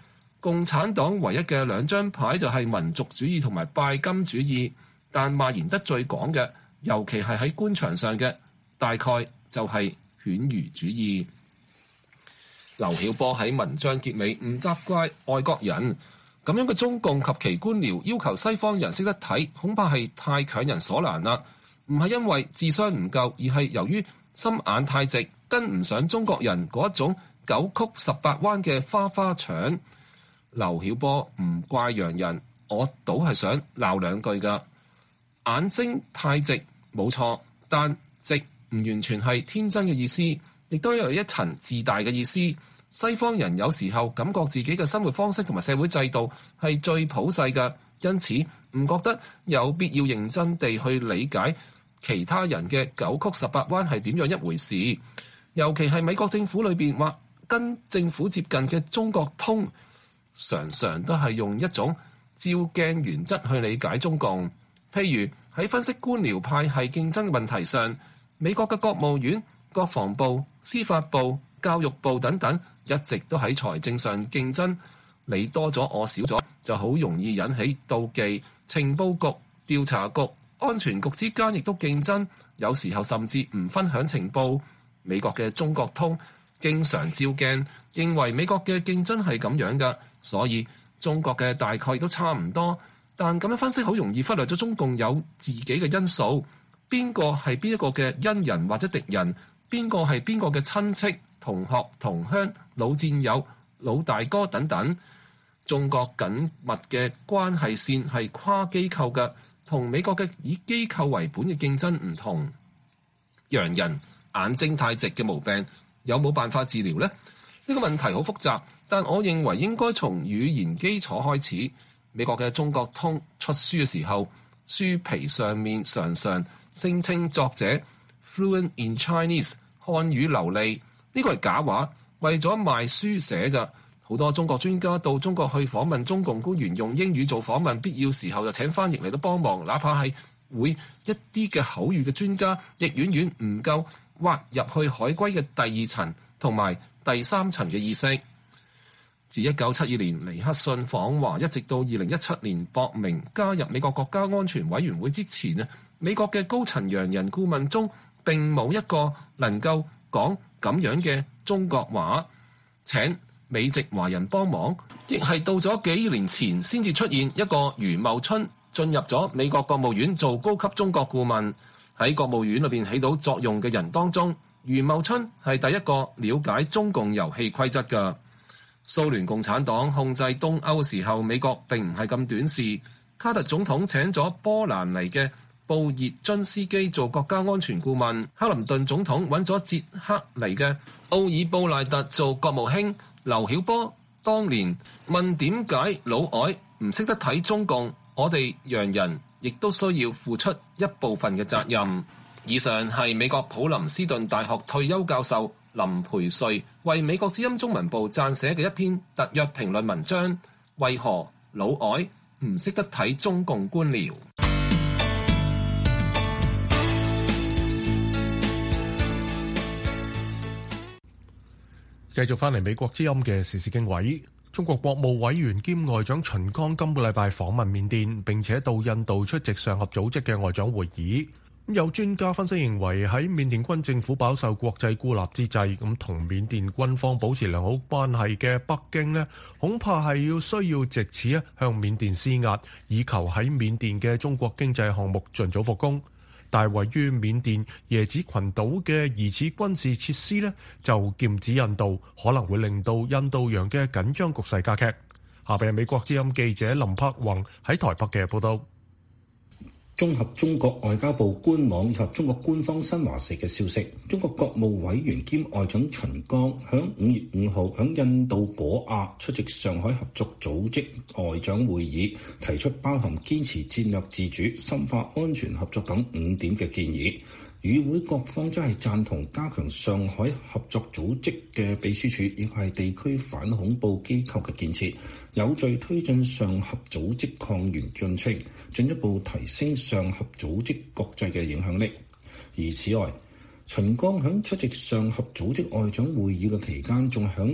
共產黨唯一嘅兩張牌就係民族主義同埋拜金主義，但蔓延得最廣嘅，尤其係喺官場上嘅，大概就係犬儒主義。劉曉波喺文章結尾唔責怪外國人，咁樣嘅中共及其官僚要求西方人識得睇，恐怕係太強人所難啦。唔係因為智商唔夠，而係由於心眼太直，跟唔上中國人嗰一種九曲十八彎嘅花花腸。劉曉波唔怪洋人，我倒係想鬧兩句㗎。眼睛太直冇錯，但直唔完全係天真嘅意思，亦都有一層自大嘅意思。西方人有時候感覺自己嘅生活方式同埋社會制度係最普世嘅，因此唔覺得有必要認真地去理解其他人嘅九曲十八彎係點樣一回事。尤其係美國政府裏邊或跟政府接近嘅中國通，常常都係用一種照鏡原則去理解中共。譬如喺分析官僚派系競爭問題上，美國嘅國務院、國防部、司法部、教育部等等一直都喺財政上競爭，你多咗我少咗，就好容易引起妒忌。情報局、調查局、安全局之間亦都競爭，有時候甚至唔分享情報。美國嘅中國通經常照鏡，認為美國嘅競爭係咁樣㗎，所以中國嘅大概都差唔多。但咁樣分析好容易忽略咗中共有自己嘅因素，邊個係邊一個嘅恩人或者敵人，邊個係邊個嘅親戚、同學、同鄉、老戰友、老大哥等等。中國緊密嘅關係線係跨機構嘅，同美國嘅以機構為本嘅競爭唔同。洋人眼睛太直嘅毛病有冇辦法治療呢？呢個問題好複雜，但我認為應該從語言基礎開始。美國嘅中國通出書嘅時候，書皮上面常常聲稱作者 fluent in Chinese 漢語流利，呢個係假話，為咗賣書寫嘅。好多中國專家到中國去訪問中共官員，用英語做訪問，必要時候就請翻譯嚟到幫忙，哪怕係會一啲嘅口語嘅專家，亦遠遠唔夠挖入去海龜嘅第二層同埋第三層嘅意識。自1972年尼克遜訪華，一直到2017年博明加入美國國家安全委員會之前啊，美國嘅高層洋人顧問中並冇一個能夠講咁樣嘅中國話。請美籍華人幫忙，亦係到咗幾年前先至出現一個余茂春進入咗美國國務院做高級中國顧問。喺國務院裏邊起到作用嘅人當中，余茂春係第一個了解中共遊戲規則嘅。蘇聯共產黨控制東歐時候，美國並唔係咁短視。卡特總統請咗波蘭嚟嘅布熱津斯基做國家安全顧問，克林頓總統揾咗捷克嚟嘅奧爾布賴特做國務卿。劉曉波當年問點解老外唔識得睇中共，我哋洋人亦都需要付出一部分嘅責任。以上係美國普林斯頓大學退休教授林培瑞為美國之音中文部撰寫嘅一篇特約評論文章，為何老外唔識得睇中共官僚。 繼續翻嚟美國之音嘅時事經緯，中國國務委員兼外長秦剛今個禮拜訪問緬甸，並且到印度出席上合組織嘅外長會議。有專家分析認為，喺緬甸軍政府飽受國際孤立之際，咁同緬甸軍方保持良好關係嘅北京呢，恐怕係需要藉此向緬甸施壓，以求喺緬甸嘅中國經濟項目盡早復工。但係位於緬甸椰子群島嘅疑似軍事設施呢，就劍指印度，可能會令到印度洋嘅緊張局勢加劇。下邊係美國之音記者林柏宏喺台北嘅報道。 綜合中國外交部官網以及中國官方新華社嘅消息，中國國務委員兼外長秦剛響5月5號響印度果亞出席上海合作組織外長會議，提出包含堅持戰略自主、深化安全合作等5點嘅建議。與會各方都係贊同加強上海合作組織嘅秘書處亦係地區反恐怖機構嘅建設，有序推進上合組織抗原進程，進一步提升上合組織國際嘅影響力。而此外，秦剛響出席上合組織外長會議嘅期間，仲響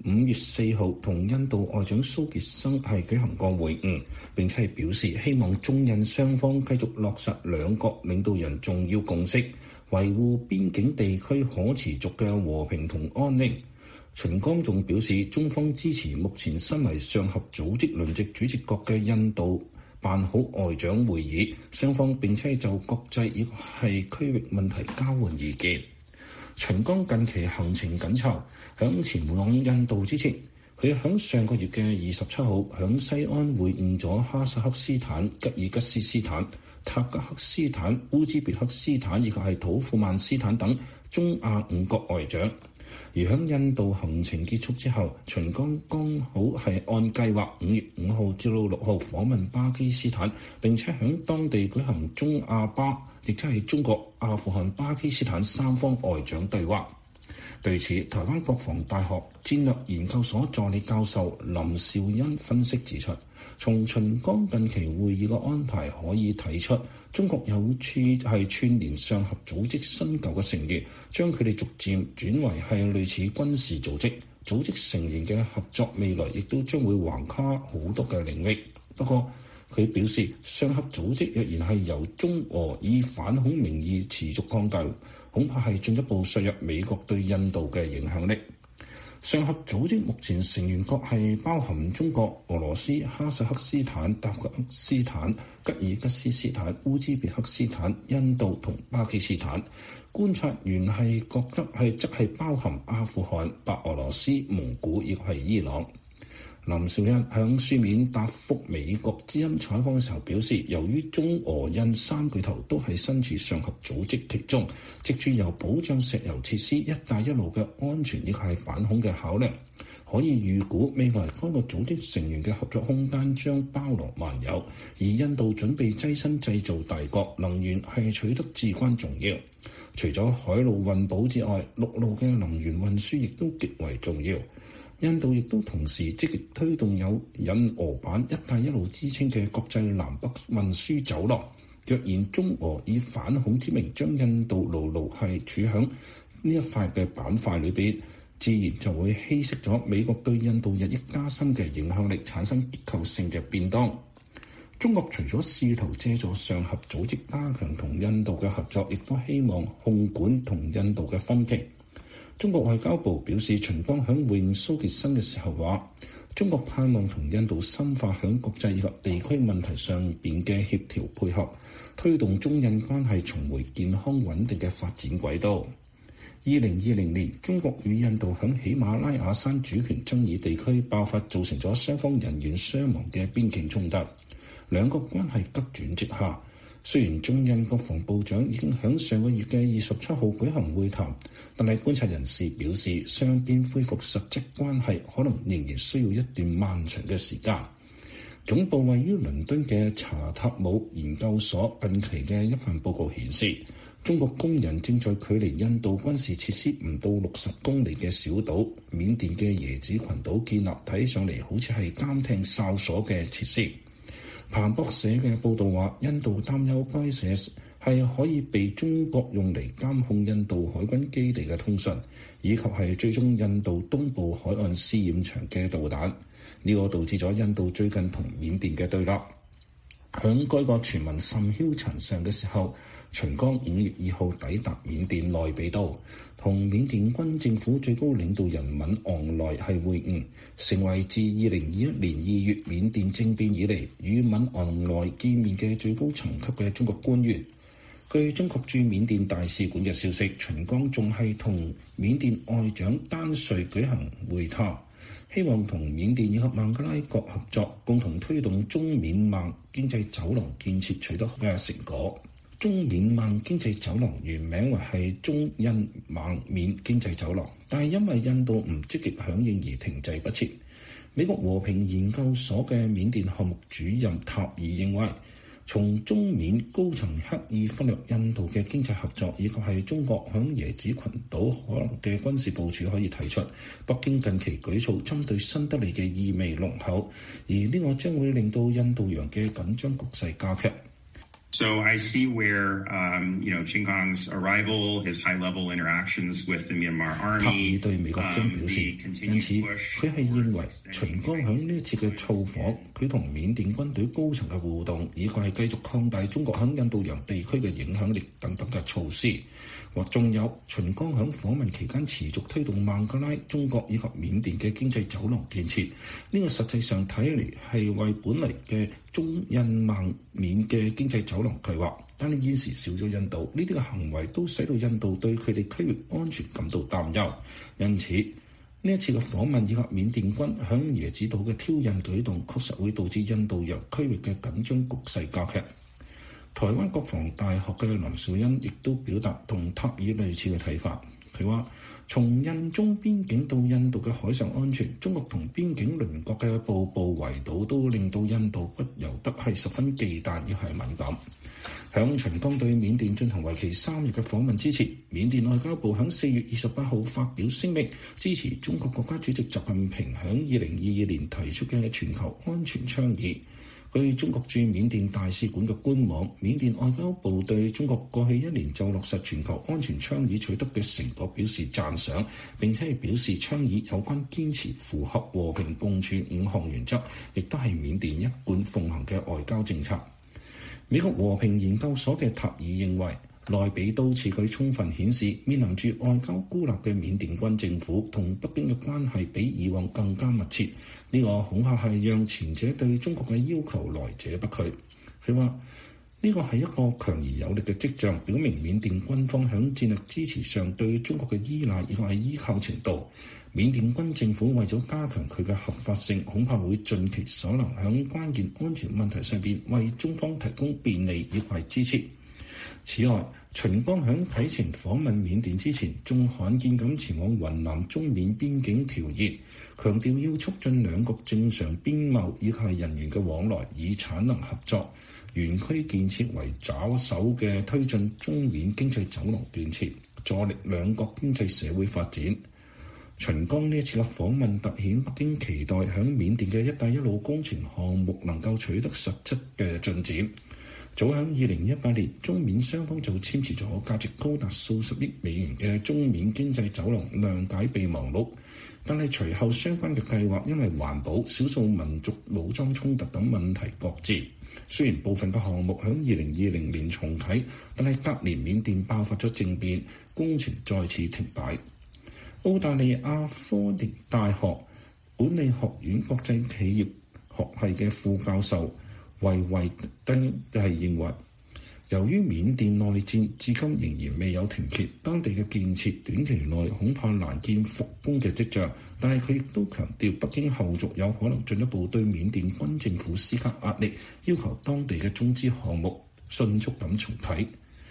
5月4號同印度外長蘇傑生係舉行過會晤，並且係表示希望中印雙方繼續落實兩國領導人重要共識，維護邊境地區可持續嘅和平同安寧。秦剛仲表示，中方支持目前身為上合組織輪值主席國嘅印度辦好外長會議，雙方並且就國際以及係區域問題交換意見。秦剛近期行程緊湊，響前往印度之前，佢響上個月嘅27號響西安會晤咗哈薩克斯坦、吉爾吉斯斯坦、塔吉克斯坦、烏茲別克斯坦以及係土庫曼斯坦等中亞5國外長。而響印度行程結束之後，秦剛剛好係按計劃5月5號至到6號訪問巴基斯坦，並且響當地舉行中亞巴，亦即係中國、阿富汗、巴基斯坦3方外長對話。對此，台灣國防大學戰略研究所助理教授林兆恩分析指出，從秦剛近期會議嘅安排可以睇出，中國有處係串聯上合組織新舊嘅成員，將佢哋逐漸轉為係類似軍事組織。組織成員嘅合作未來亦都將會橫跨好多嘅領域。不過，佢表示，上合組織若然係由中俄以反恐名義持續擴大，恐怕係進一步削弱美國對印度嘅影響力。上合組織目前成員國係包含中國、俄羅斯、哈薩克斯坦、達吉克斯坦、吉爾吉斯斯坦、烏茲別克斯坦、印度同巴基斯坦。觀察員係覺得則係包含阿富汗、白俄羅斯、蒙古亦係伊朗。林兆恩向書面答覆美國之音採訪嘅時候表示，由於中俄印3巨頭都係身處上合組織其中，藉住由保障石油設施一帶一路嘅安全亦係反恐嘅考量，可以預估未來該個組織成員嘅合作空間將包羅萬有。而印度準備躋身製造大國，能源係取得至關重要。除咗海路運補之外，陸路嘅能源運輸亦都極為重要。印度亦都同時積極推動有印俄版一帶一路之稱嘅國際南北運輸走廊。若然中俄以反恐之名將印度牢牢係處響呢一塊嘅板塊裏邊，自然就會稀釋咗美國對印度日益加深嘅影響力，產生結構性嘅變動。中國除咗試圖借助上合組織加強同印度嘅合作，亦都希望控管同印度嘅分歧。中國外交部表示，秦剛響會晤蘇傑生嘅時候話，中國盼望同印度深化響國際以及地區問題上邊嘅協調配合，推動中印關係重回健康穩定嘅發展軌道。2020年，中國與印度響喜馬拉雅山主權爭議地區爆發，造成咗雙方人員傷亡嘅邊境衝突，兩國關係急轉直下。雖然中印國防部長已經響上個月嘅27號舉行會談，但係觀察人士表示，雙邊恢復實質關係可能仍然需要一段漫長嘅時間。總部位於倫敦嘅查塔姆研究所近期嘅一份報告顯示，中國工人正在距離印度軍事設施唔到60公里嘅小島緬甸嘅椰子群島建立睇上嚟好似係監聽哨所嘅設施。彭博社嘅報導話，印度擔憂該社係可以被中國用嚟監控印度海軍基地嘅通訊，以及係追蹤印度東部海岸試驗場嘅導彈。呢個導致咗印度最近同緬甸嘅對立。響該個傳聞甚囂塵上嘅時候，秦剛5月2號抵達緬甸內比都，同緬甸軍政府最高領導人敏昂萊係會晤，成為自2021年2月緬甸政變以嚟與敏昂萊見面嘅最高層級嘅中國官員。據中國駐緬甸大使館嘅消息，秦剛仲係同緬甸外長丹瑞舉行會談，希望同緬甸以及孟加拉國合作，共同推動中緬孟經濟走廊建設取得嘅成果。中緬孟經濟走廊原名為係中印孟緬經濟走廊，但係因為印度唔積極響應而停滯不前。美國和平研究所嘅緬甸項目主任塔爾認為，從中緬高層刻意忽略印度嘅經濟合作，以及係中國響椰子群島可能嘅軍事部署，可以睇出北京近期舉措針對新德里嘅意味濃厚，而呢個將會令到印度洋嘅緊張局勢加劇。 So I see where, Qin Gong's arrival, his high-level interactions with the Myanmar Army. 塔爾對美國將表示，因此佢係認為秦剛響呢一次嘅造訪，佢同緬甸軍隊高層嘅互動，以及係繼續擴大中國響印度洋地區嘅影響力等等嘅措施。或仲有秦剛響訪問期間持續推動孟加拉、中國以及緬甸嘅經濟走廊建設，呢個實際上睇嚟係為本嚟嘅中印孟緬嘅經濟走廊計劃，但係現時少咗印度，呢啲嘅行為都使到印度對佢哋區域安全感到擔憂。因此呢一次嘅訪問以及緬甸軍響椰子島嘅挑釁舉動，確實會導致印度洋區域嘅緊張局勢加劇。台灣國防大學嘅林兆恩亦都表達同塔爾類似嘅睇法。佢話：從印中邊境到印度嘅海上安全，中國同邊境鄰國嘅步步圍堵都令到印度不由得係十分忌憚，亦係敏感。響秦剛對緬甸進行為期3日嘅訪問之前，緬甸外交部響4月28號發表聲明，支持中國國家主席習近平響2022年提出嘅全球安全倡議。據中國駐緬甸大使館嘅官網，緬甸外交部對中國過去1年就落實全球安全倡議取得嘅成果表示讚賞，並且係表示倡議有關堅持符合和平共處5項原則，亦都係緬甸一貫奉行嘅外交政策。美國和平研究所嘅塔爾認為，內比都此舉充分顯示，面臨住外交孤立嘅緬甸軍政府同北京嘅關係比以往更加密切。呢個恐怕係讓前者對中國嘅要求來者不拒。佢話：呢個係一個強而有力嘅跡象，表明緬甸軍方響戰略支持上對中國嘅依賴以及係依靠程度。緬甸軍政府為咗加強佢嘅合法性，恐怕會盡其所能響關鍵安全問題上邊為中方提供便利以及支持。此外，秦剛響啟程訪問緬甸之前，仲罕見咁前往雲南中緬邊境調研，強調要促進兩國正常邊貿以及人員嘅往來，以產能合作、園區建設為抓手嘅推進中緬經濟走廊建設，助力兩國經濟社會發展。秦剛呢次嘅訪問凸顯北京期待響緬甸嘅一帶一路工程項目能夠取得實質嘅進展。早喺2018年，中緬雙方就簽署咗價值高達數十億美元嘅中緬經濟走廊諒解備忘錄，但係隨後相關嘅計劃因為環保、少數民族武裝衝突等問題擱置。雖然部分嘅項目喺2020年重啟，但係隔年緬甸爆發咗政變，工程再次停擺。澳大利亞科尼大學管理學院國際企業學系嘅副教授維登係認為，由於緬甸內戰至今仍然未有停歇，當地嘅建設短期內恐怕難見復工嘅跡象。但係佢亦都強調，北京後續有可能進一步對緬甸軍政府施加壓力，要求當地嘅中資項目迅速咁重啟。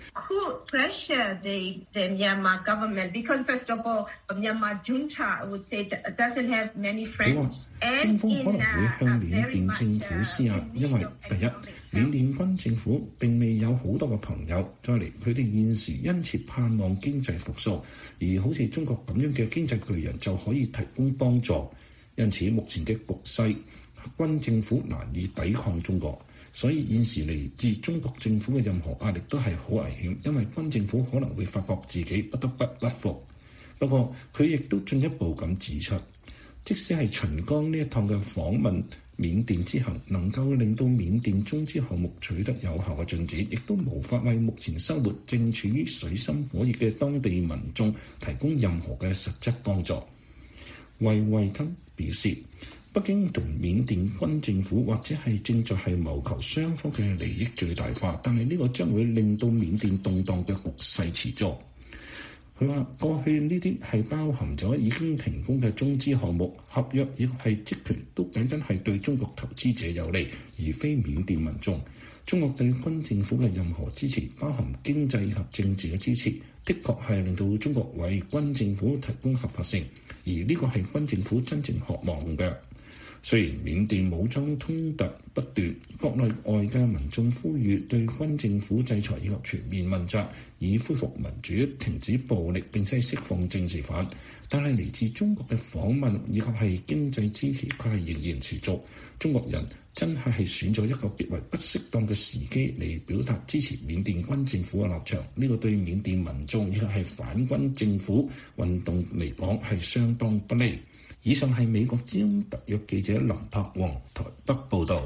Who pressure the Myanmar government? Because first of all, Myanmar junta would say doesn't have many friends. 中方可能會向緬甸政府施壓，因為第一，緬甸軍政府並未有好多個朋友；再嚟，佢哋現時殷切盼望經濟復甦，而好似中國咁樣嘅經濟巨人就可以提供幫助。因此，目前嘅局勢，軍政府難以抵抗中國。所以現時嚟自中國政府嘅任何壓力都係好危險，因為軍政府可能會發覺自己不得不屈服。不過佢亦都進一步咁指出，即使係秦剛呢一趟嘅訪問緬甸之行能夠令到緬甸中資項目取得有效嘅進展，亦都無法為目前生活正處於水深火熱嘅當地民眾提供任何嘅實質幫助。惠登表示，北京同緬甸軍政府或者係正在係謀求雙方嘅利益最大化，但係呢個將會令到緬甸動盪嘅局勢持續。佢話過去呢啲係包含咗已經停工嘅中資項目合約，亦係職權都僅僅係對中國投資者有利，而非緬甸民眾。中國對軍政府嘅任何支持，包含經濟及政治嘅支持，的確係令到中國為軍政府提供合法性，而呢個係軍政府真正渴望嘅。 雖然緬甸武裝衝突不斷，國內外嘅民眾呼籲對軍政府制裁以及全面問責，以恢復民主、停止暴力並且釋放政治犯。但係嚟自中國嘅訪問以及係經濟支持，佢係仍然持續。中國人真係選咗一個極為不適當嘅時機嚟表達支持緬甸軍政府嘅立場，呢個對緬甸民眾以及係反軍政府運動嚟講係相當不利。以上係美國之音特約記者林柏宏台北報導。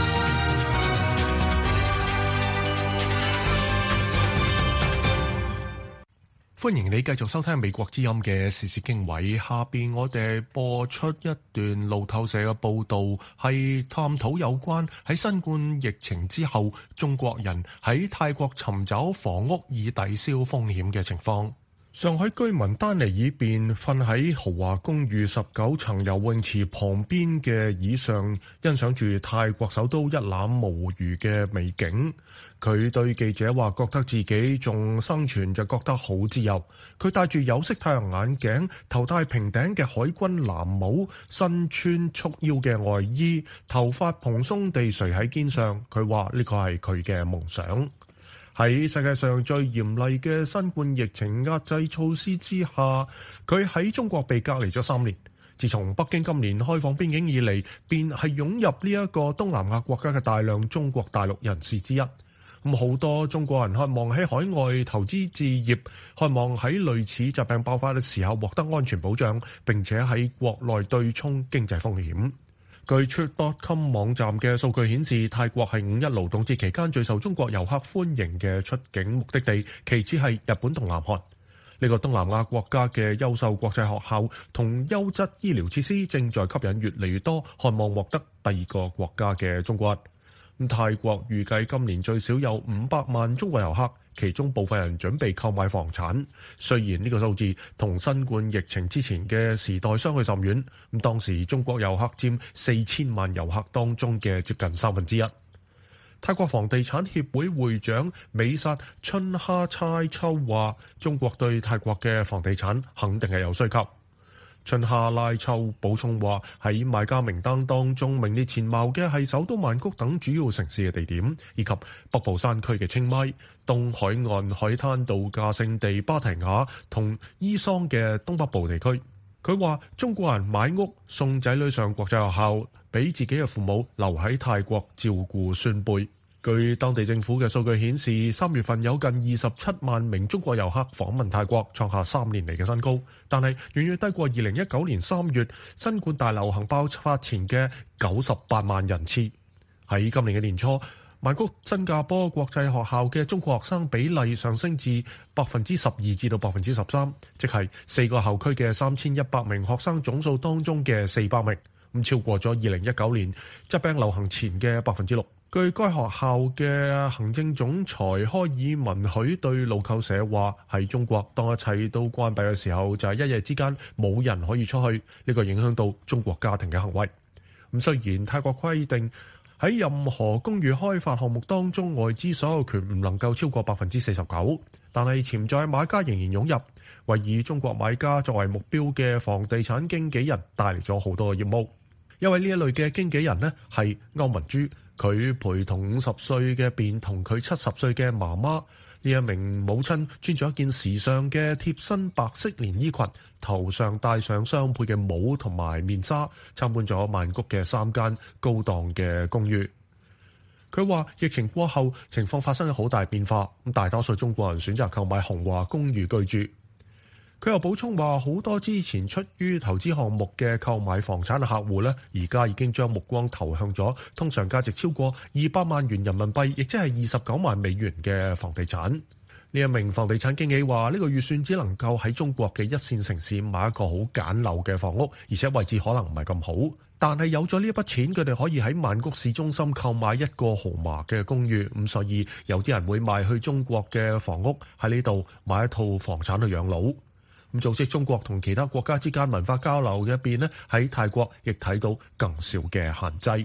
歡迎你繼續收聽美國之音嘅時事經緯。下邊我哋播出一段路透社嘅報導，係探討有關喺新冠疫情之後，中國人喺泰國尋找房屋以抵消風險嘅情況。上海居民丹尼爾便瞓喺豪華公寓19層游泳池旁邊嘅椅上，欣賞住泰國首都一覽無餘嘅美景。佢對記者話，覺得自己仲生存就覺得好自由。佢戴住有色太陽眼鏡，頭戴平頂嘅海軍藍帽，身穿束腰嘅外衣，頭髮蓬鬆地垂喺肩上。佢話呢個係佢嘅夢想。喺世界上最嚴厲嘅新冠疫情壓制措施之下，佢喺中國被隔離咗3年。自從北京今年開放邊境以嚟，便係湧入呢一個東南亞國家嘅大量中國大陸人士之一。好多中國人渴望喺海外投資置業，渴望喺類似疾病爆發嘅時候獲得安全保障，並且喺國內對沖經濟風險。據 Trip.com 網站嘅數據顯示，泰國係5·1勞動節期間最受中國遊客歡迎嘅出境目的地，其次係日本同南韓。呢個東南亞國家嘅優秀國際學校同優質醫療設施正在吸引越嚟越多渴望獲得第二個國家嘅中國人。泰國預計今年最少有500萬中國遊客，其中部分人準備購買房產。雖然呢個數字同新冠疫情之前嘅時代相去甚遠，當時中國遊客佔4000萬遊客當中嘅接近1/3。泰國房地產協會會長美薩春哈猜秋話，中國對泰國嘅房地產肯定係有需求。春夏拉秋補充話，喺買家名單當中名列前茅嘅係首都曼谷等主要城市嘅地點，以及北部山區嘅清邁、東海岸海灘度假勝地芭提雅同伊桑嘅東北部地區。佢話中國人買屋送仔女上國際學校，俾自己嘅父母留喺泰國照顧孫輩。據當地政府嘅數據顯示，3月份有近27萬名中國遊客訪問泰國，創下3年嚟嘅新高，但係遠遠低過2019年3月新冠大流行爆發前嘅98萬人次。喺今年嘅年初，曼谷新加坡國際學校嘅中國學生比例上升至12%至到13%，即係4個校區嘅3100名學生總數當中嘅400名，超過咗2019年疾病流行前嘅6%。據該學校嘅行政總裁開爾文許對路透社話，喺中國當一切都關閉嘅時候，就係一夜之間冇人可以出去，呢個影響到中國家庭嘅行為。雖然泰國規定喺任何公寓開發項目當中，外資所有權唔能夠超過49%，但係潛在買家仍然湧入，為以中國買家作為目標嘅房地產經紀人帶嚟咗好多嘅業務。因為呢一類嘅經紀人呢係歐文珠。佢陪同50歲嘅便同佢70歲嘅媽媽。呢一名母親穿咗一件時尚嘅貼身白色連衣裙，頭上戴上雙倍嘅帽同埋面紗，參觀咗曼谷嘅3間高檔嘅公寓。佢話疫情過後情況發生咗好大變化，大多數中國人選擇購買豪華公寓居住。佢又補充話，好多之前出於投資項目嘅購買房產嘅客戶呢，而家已經將目光投向咗通常價值超過200萬元人民幣，亦即係29萬美元嘅房地產。呢一名房地產經紀話，呢個預算只能夠喺中國嘅一線城市買一個好簡陋嘅房屋，而且位置可能唔係咁好。但係有咗呢一筆錢，佢哋可以喺曼谷市中心購買一個豪華嘅公寓。所以有啲人會賣去中國嘅房屋，喺呢度買一套房產去養老。組織中國同其他國家之間文化交流嘅一邊呢，喺泰國亦睇到更少嘅限制。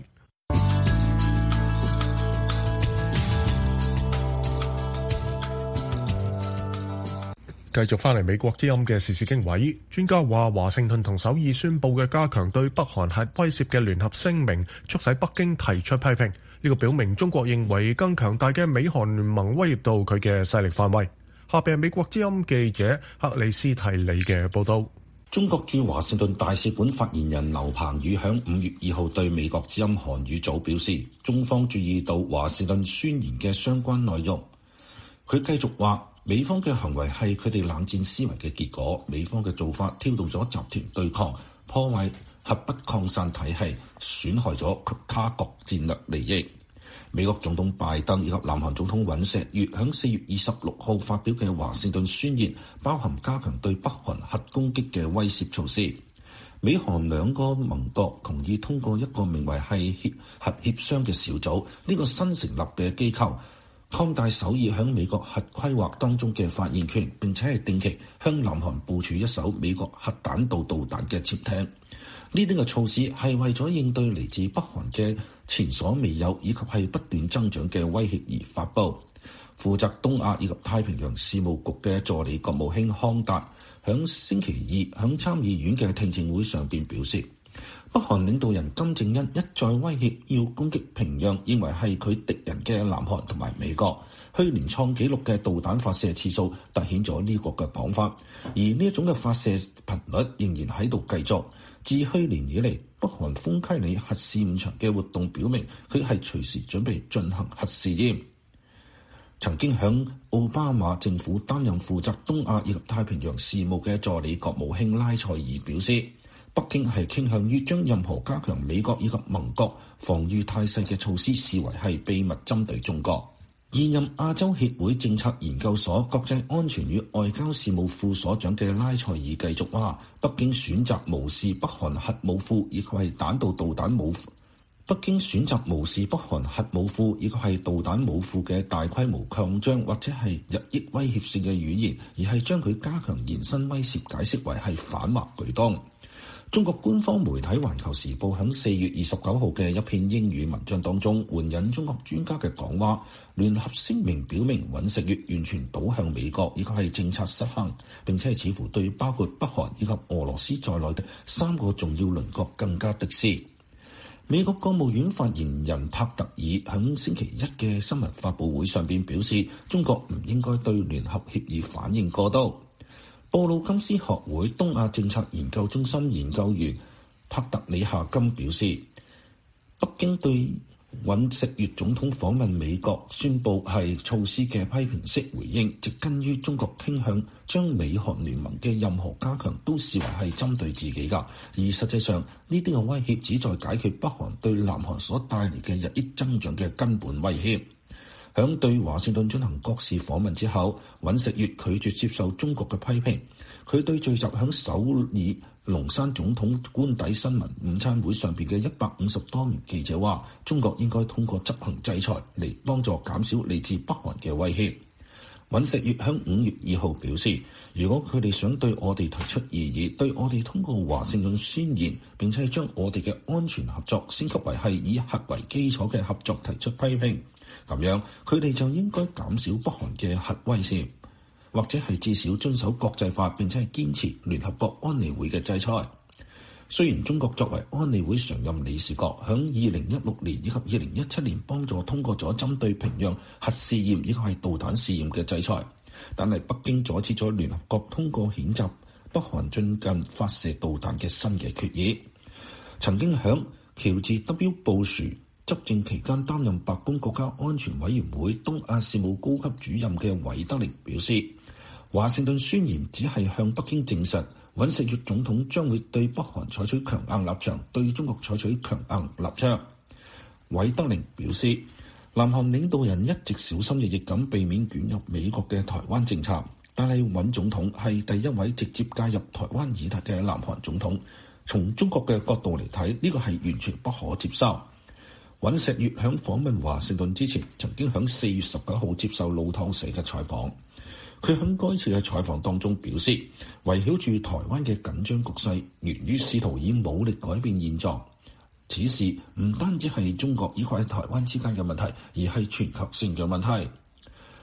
繼續翻嚟美國之音嘅時事經緯，專家話華盛頓同首爾宣佈嘅加強對北韓核威懾嘅聯合聲明，促使北京提出批評。呢個表明中國認為更強大嘅美韓聯盟威脅到佢嘅勢力範圍。下邊係美國之音記者克里斯提里嘅報道。 中國駐華盛頓大使館發言人劉鵬宇響5月2號對美國之音韓語組表示，中方注意到華盛頓宣言嘅相關內容。佢繼續話，美方嘅行為係佢哋冷戰思維嘅結果，美方嘅做法挑動咗集團對抗，破壞核不擴散體系，損害咗他國戰略利益。美國總統拜登以及南韓總統尹錫悅喺4月26號發表嘅華盛頓宣言，包含加強對北韓核攻擊嘅威懾措施。美韓兩個盟國同意通過一個名為係核協商嘅小組，呢個新成立嘅機構擴大首爾響美國核規劃當中嘅發言權，並且係定期向南韓部署一艘美國核彈道導彈嘅潛艇。呢啲嘅措施係為咗應對嚟自北韓嘅前所未有以及係不斷增長嘅威脅而發布。負責東亞以及太平洋事務局嘅助理國務卿康達響星期二響參議院嘅聽證會上邊表示，北韓領導人金正恩一再威脅要攻擊平壤，認為係佢敵人嘅南韓同埋美國。去年創紀錄嘅導彈發射次數凸顯咗呢個嘅講法，而呢一種嘅發射頻率仍然喺度繼續。自去年以嚟，北韓豐溪里核試驗場嘅活動表明，佢係隨時準備進行核試驗。曾經響奧巴馬政府擔任負責東亞以及太平洋事務嘅助理國務卿拉塞爾表示，北京係傾向於將任何加強美國以及盟國防禦態勢嘅措施視為係秘密針對中國。現任亞洲協會政策研究所國際安全與外交事務副所長嘅拉塞爾繼續話，北京選擇無視北韓核武庫以及係彈道導彈武庫。北京選擇無視北韓核武庫以及係導彈武庫嘅大規模擴張或者係日益威脅性嘅語言，而係將佢加強延伸威懾解釋為係反華舉動。中國官方媒體《環球時報》喺4月29號嘅一篇英語文章當中援引中國專家嘅講話，聯合聲明表明尹錫悅完全倒向美國，以及係政策失衡，並且似乎對包括北韓以及俄羅斯在內嘅3個重要鄰國更加敵視。美國國務院發言人帕特爾喺星期一嘅新聞發佈會上邊表示，中國唔應該對聯合協議反應過度。布魯金斯學會東亞政策研究中心研究員帕特里夏金表示，北京對尹錫悅總統訪問美國宣佈係措施嘅批評式回應，植根於中國傾向將美韓聯盟嘅任何加強都視為係針對自己㗎，而實際上呢啲嘅威脅旨在解決北韓對南韓所帶嚟嘅日益增長嘅根本威脅。響對華盛頓進行國事訪問之後，尹錫悅拒絕接受中國嘅批評。佢對聚集響首爾龍山總統官邸新聞午餐會上邊嘅150多名記者話，中國應該通過執行制裁嚟幫助減少嚟自北韓嘅威脅。尹錫悅響5月2號表示，如果佢哋想對我哋提出異議，對我哋通過華盛頓宣言，並且將我哋嘅安全合作升級為係以核為基礎嘅合作提出批評，咁樣佢哋就應該減少北韓嘅核威懾，或者係至少遵守國際法，並且係堅持聯合國安理會嘅制裁。雖然中國作為安理會常任理事國，響2016年以及2017年幫助通過咗針對平壤核試驗以及係導彈試驗嘅制裁，但係北京阻止咗聯合國通過譴責北韓最近發射導彈嘅新嘅決議。曾經響喬治 W 布殊執政期間擔任白宮國家安全委員會東亞事務高級主任嘅韋德寧表示，華盛頓宣言只係向北京證實尹錫悅總統將會對北韓採取強硬立場，對中國採取強硬立場。韋德寧表示，南韓領導人一直小心翼翼咁避免捲入美國嘅台灣政策，但係尹總統係第一位直接介入台灣議題嘅南韓總統。從中國嘅角度嚟睇，呢個係完全不可接受。尹錫悅響訪問華盛頓之前，曾經響4月19號接受路透社嘅採訪。佢喺該次嘅採訪當中表示，圍繞住台灣嘅緊張局勢源於試圖以武力改變現狀。此事唔單止係中國以及台灣之間嘅問題，而係全球性嘅問題。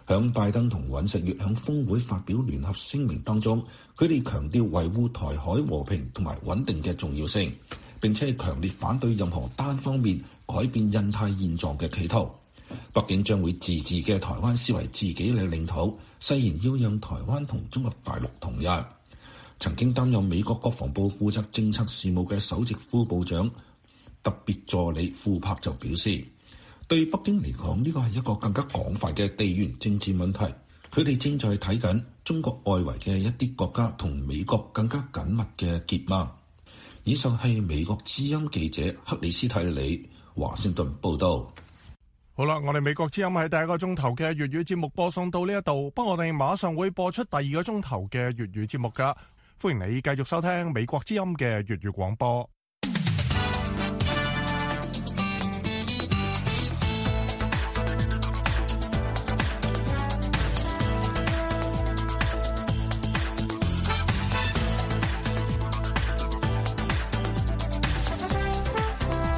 響拜登同尹錫悅響峰會發表聯合聲明當中，佢哋強調維護台海和平同埋穩定嘅重要性，並且係強烈反對任何單方面改變印太現狀嘅企圖。北京將會自治嘅台灣視為自己嘅領土，誓言要讓台灣同中國大陸統一。曾經擔任美國國防部負責政策事務嘅首席副部長特別助理庫珀就表示，對北京嚟講，呢個係一個更加廣泛嘅地緣政治問題。佢哋正在睇緊中國外圍嘅一啲國家同美國更加緊密嘅結盟。以上係美國之音記者克里斯蒂里華盛頓報道。 好啦，我哋美國之音喺第一個鐘頭嘅粵語節目播送到呢一度，不過我哋馬上會播出第二個鐘頭嘅粵語節目噶，歡迎你繼續收聽美國之音嘅粵語廣播。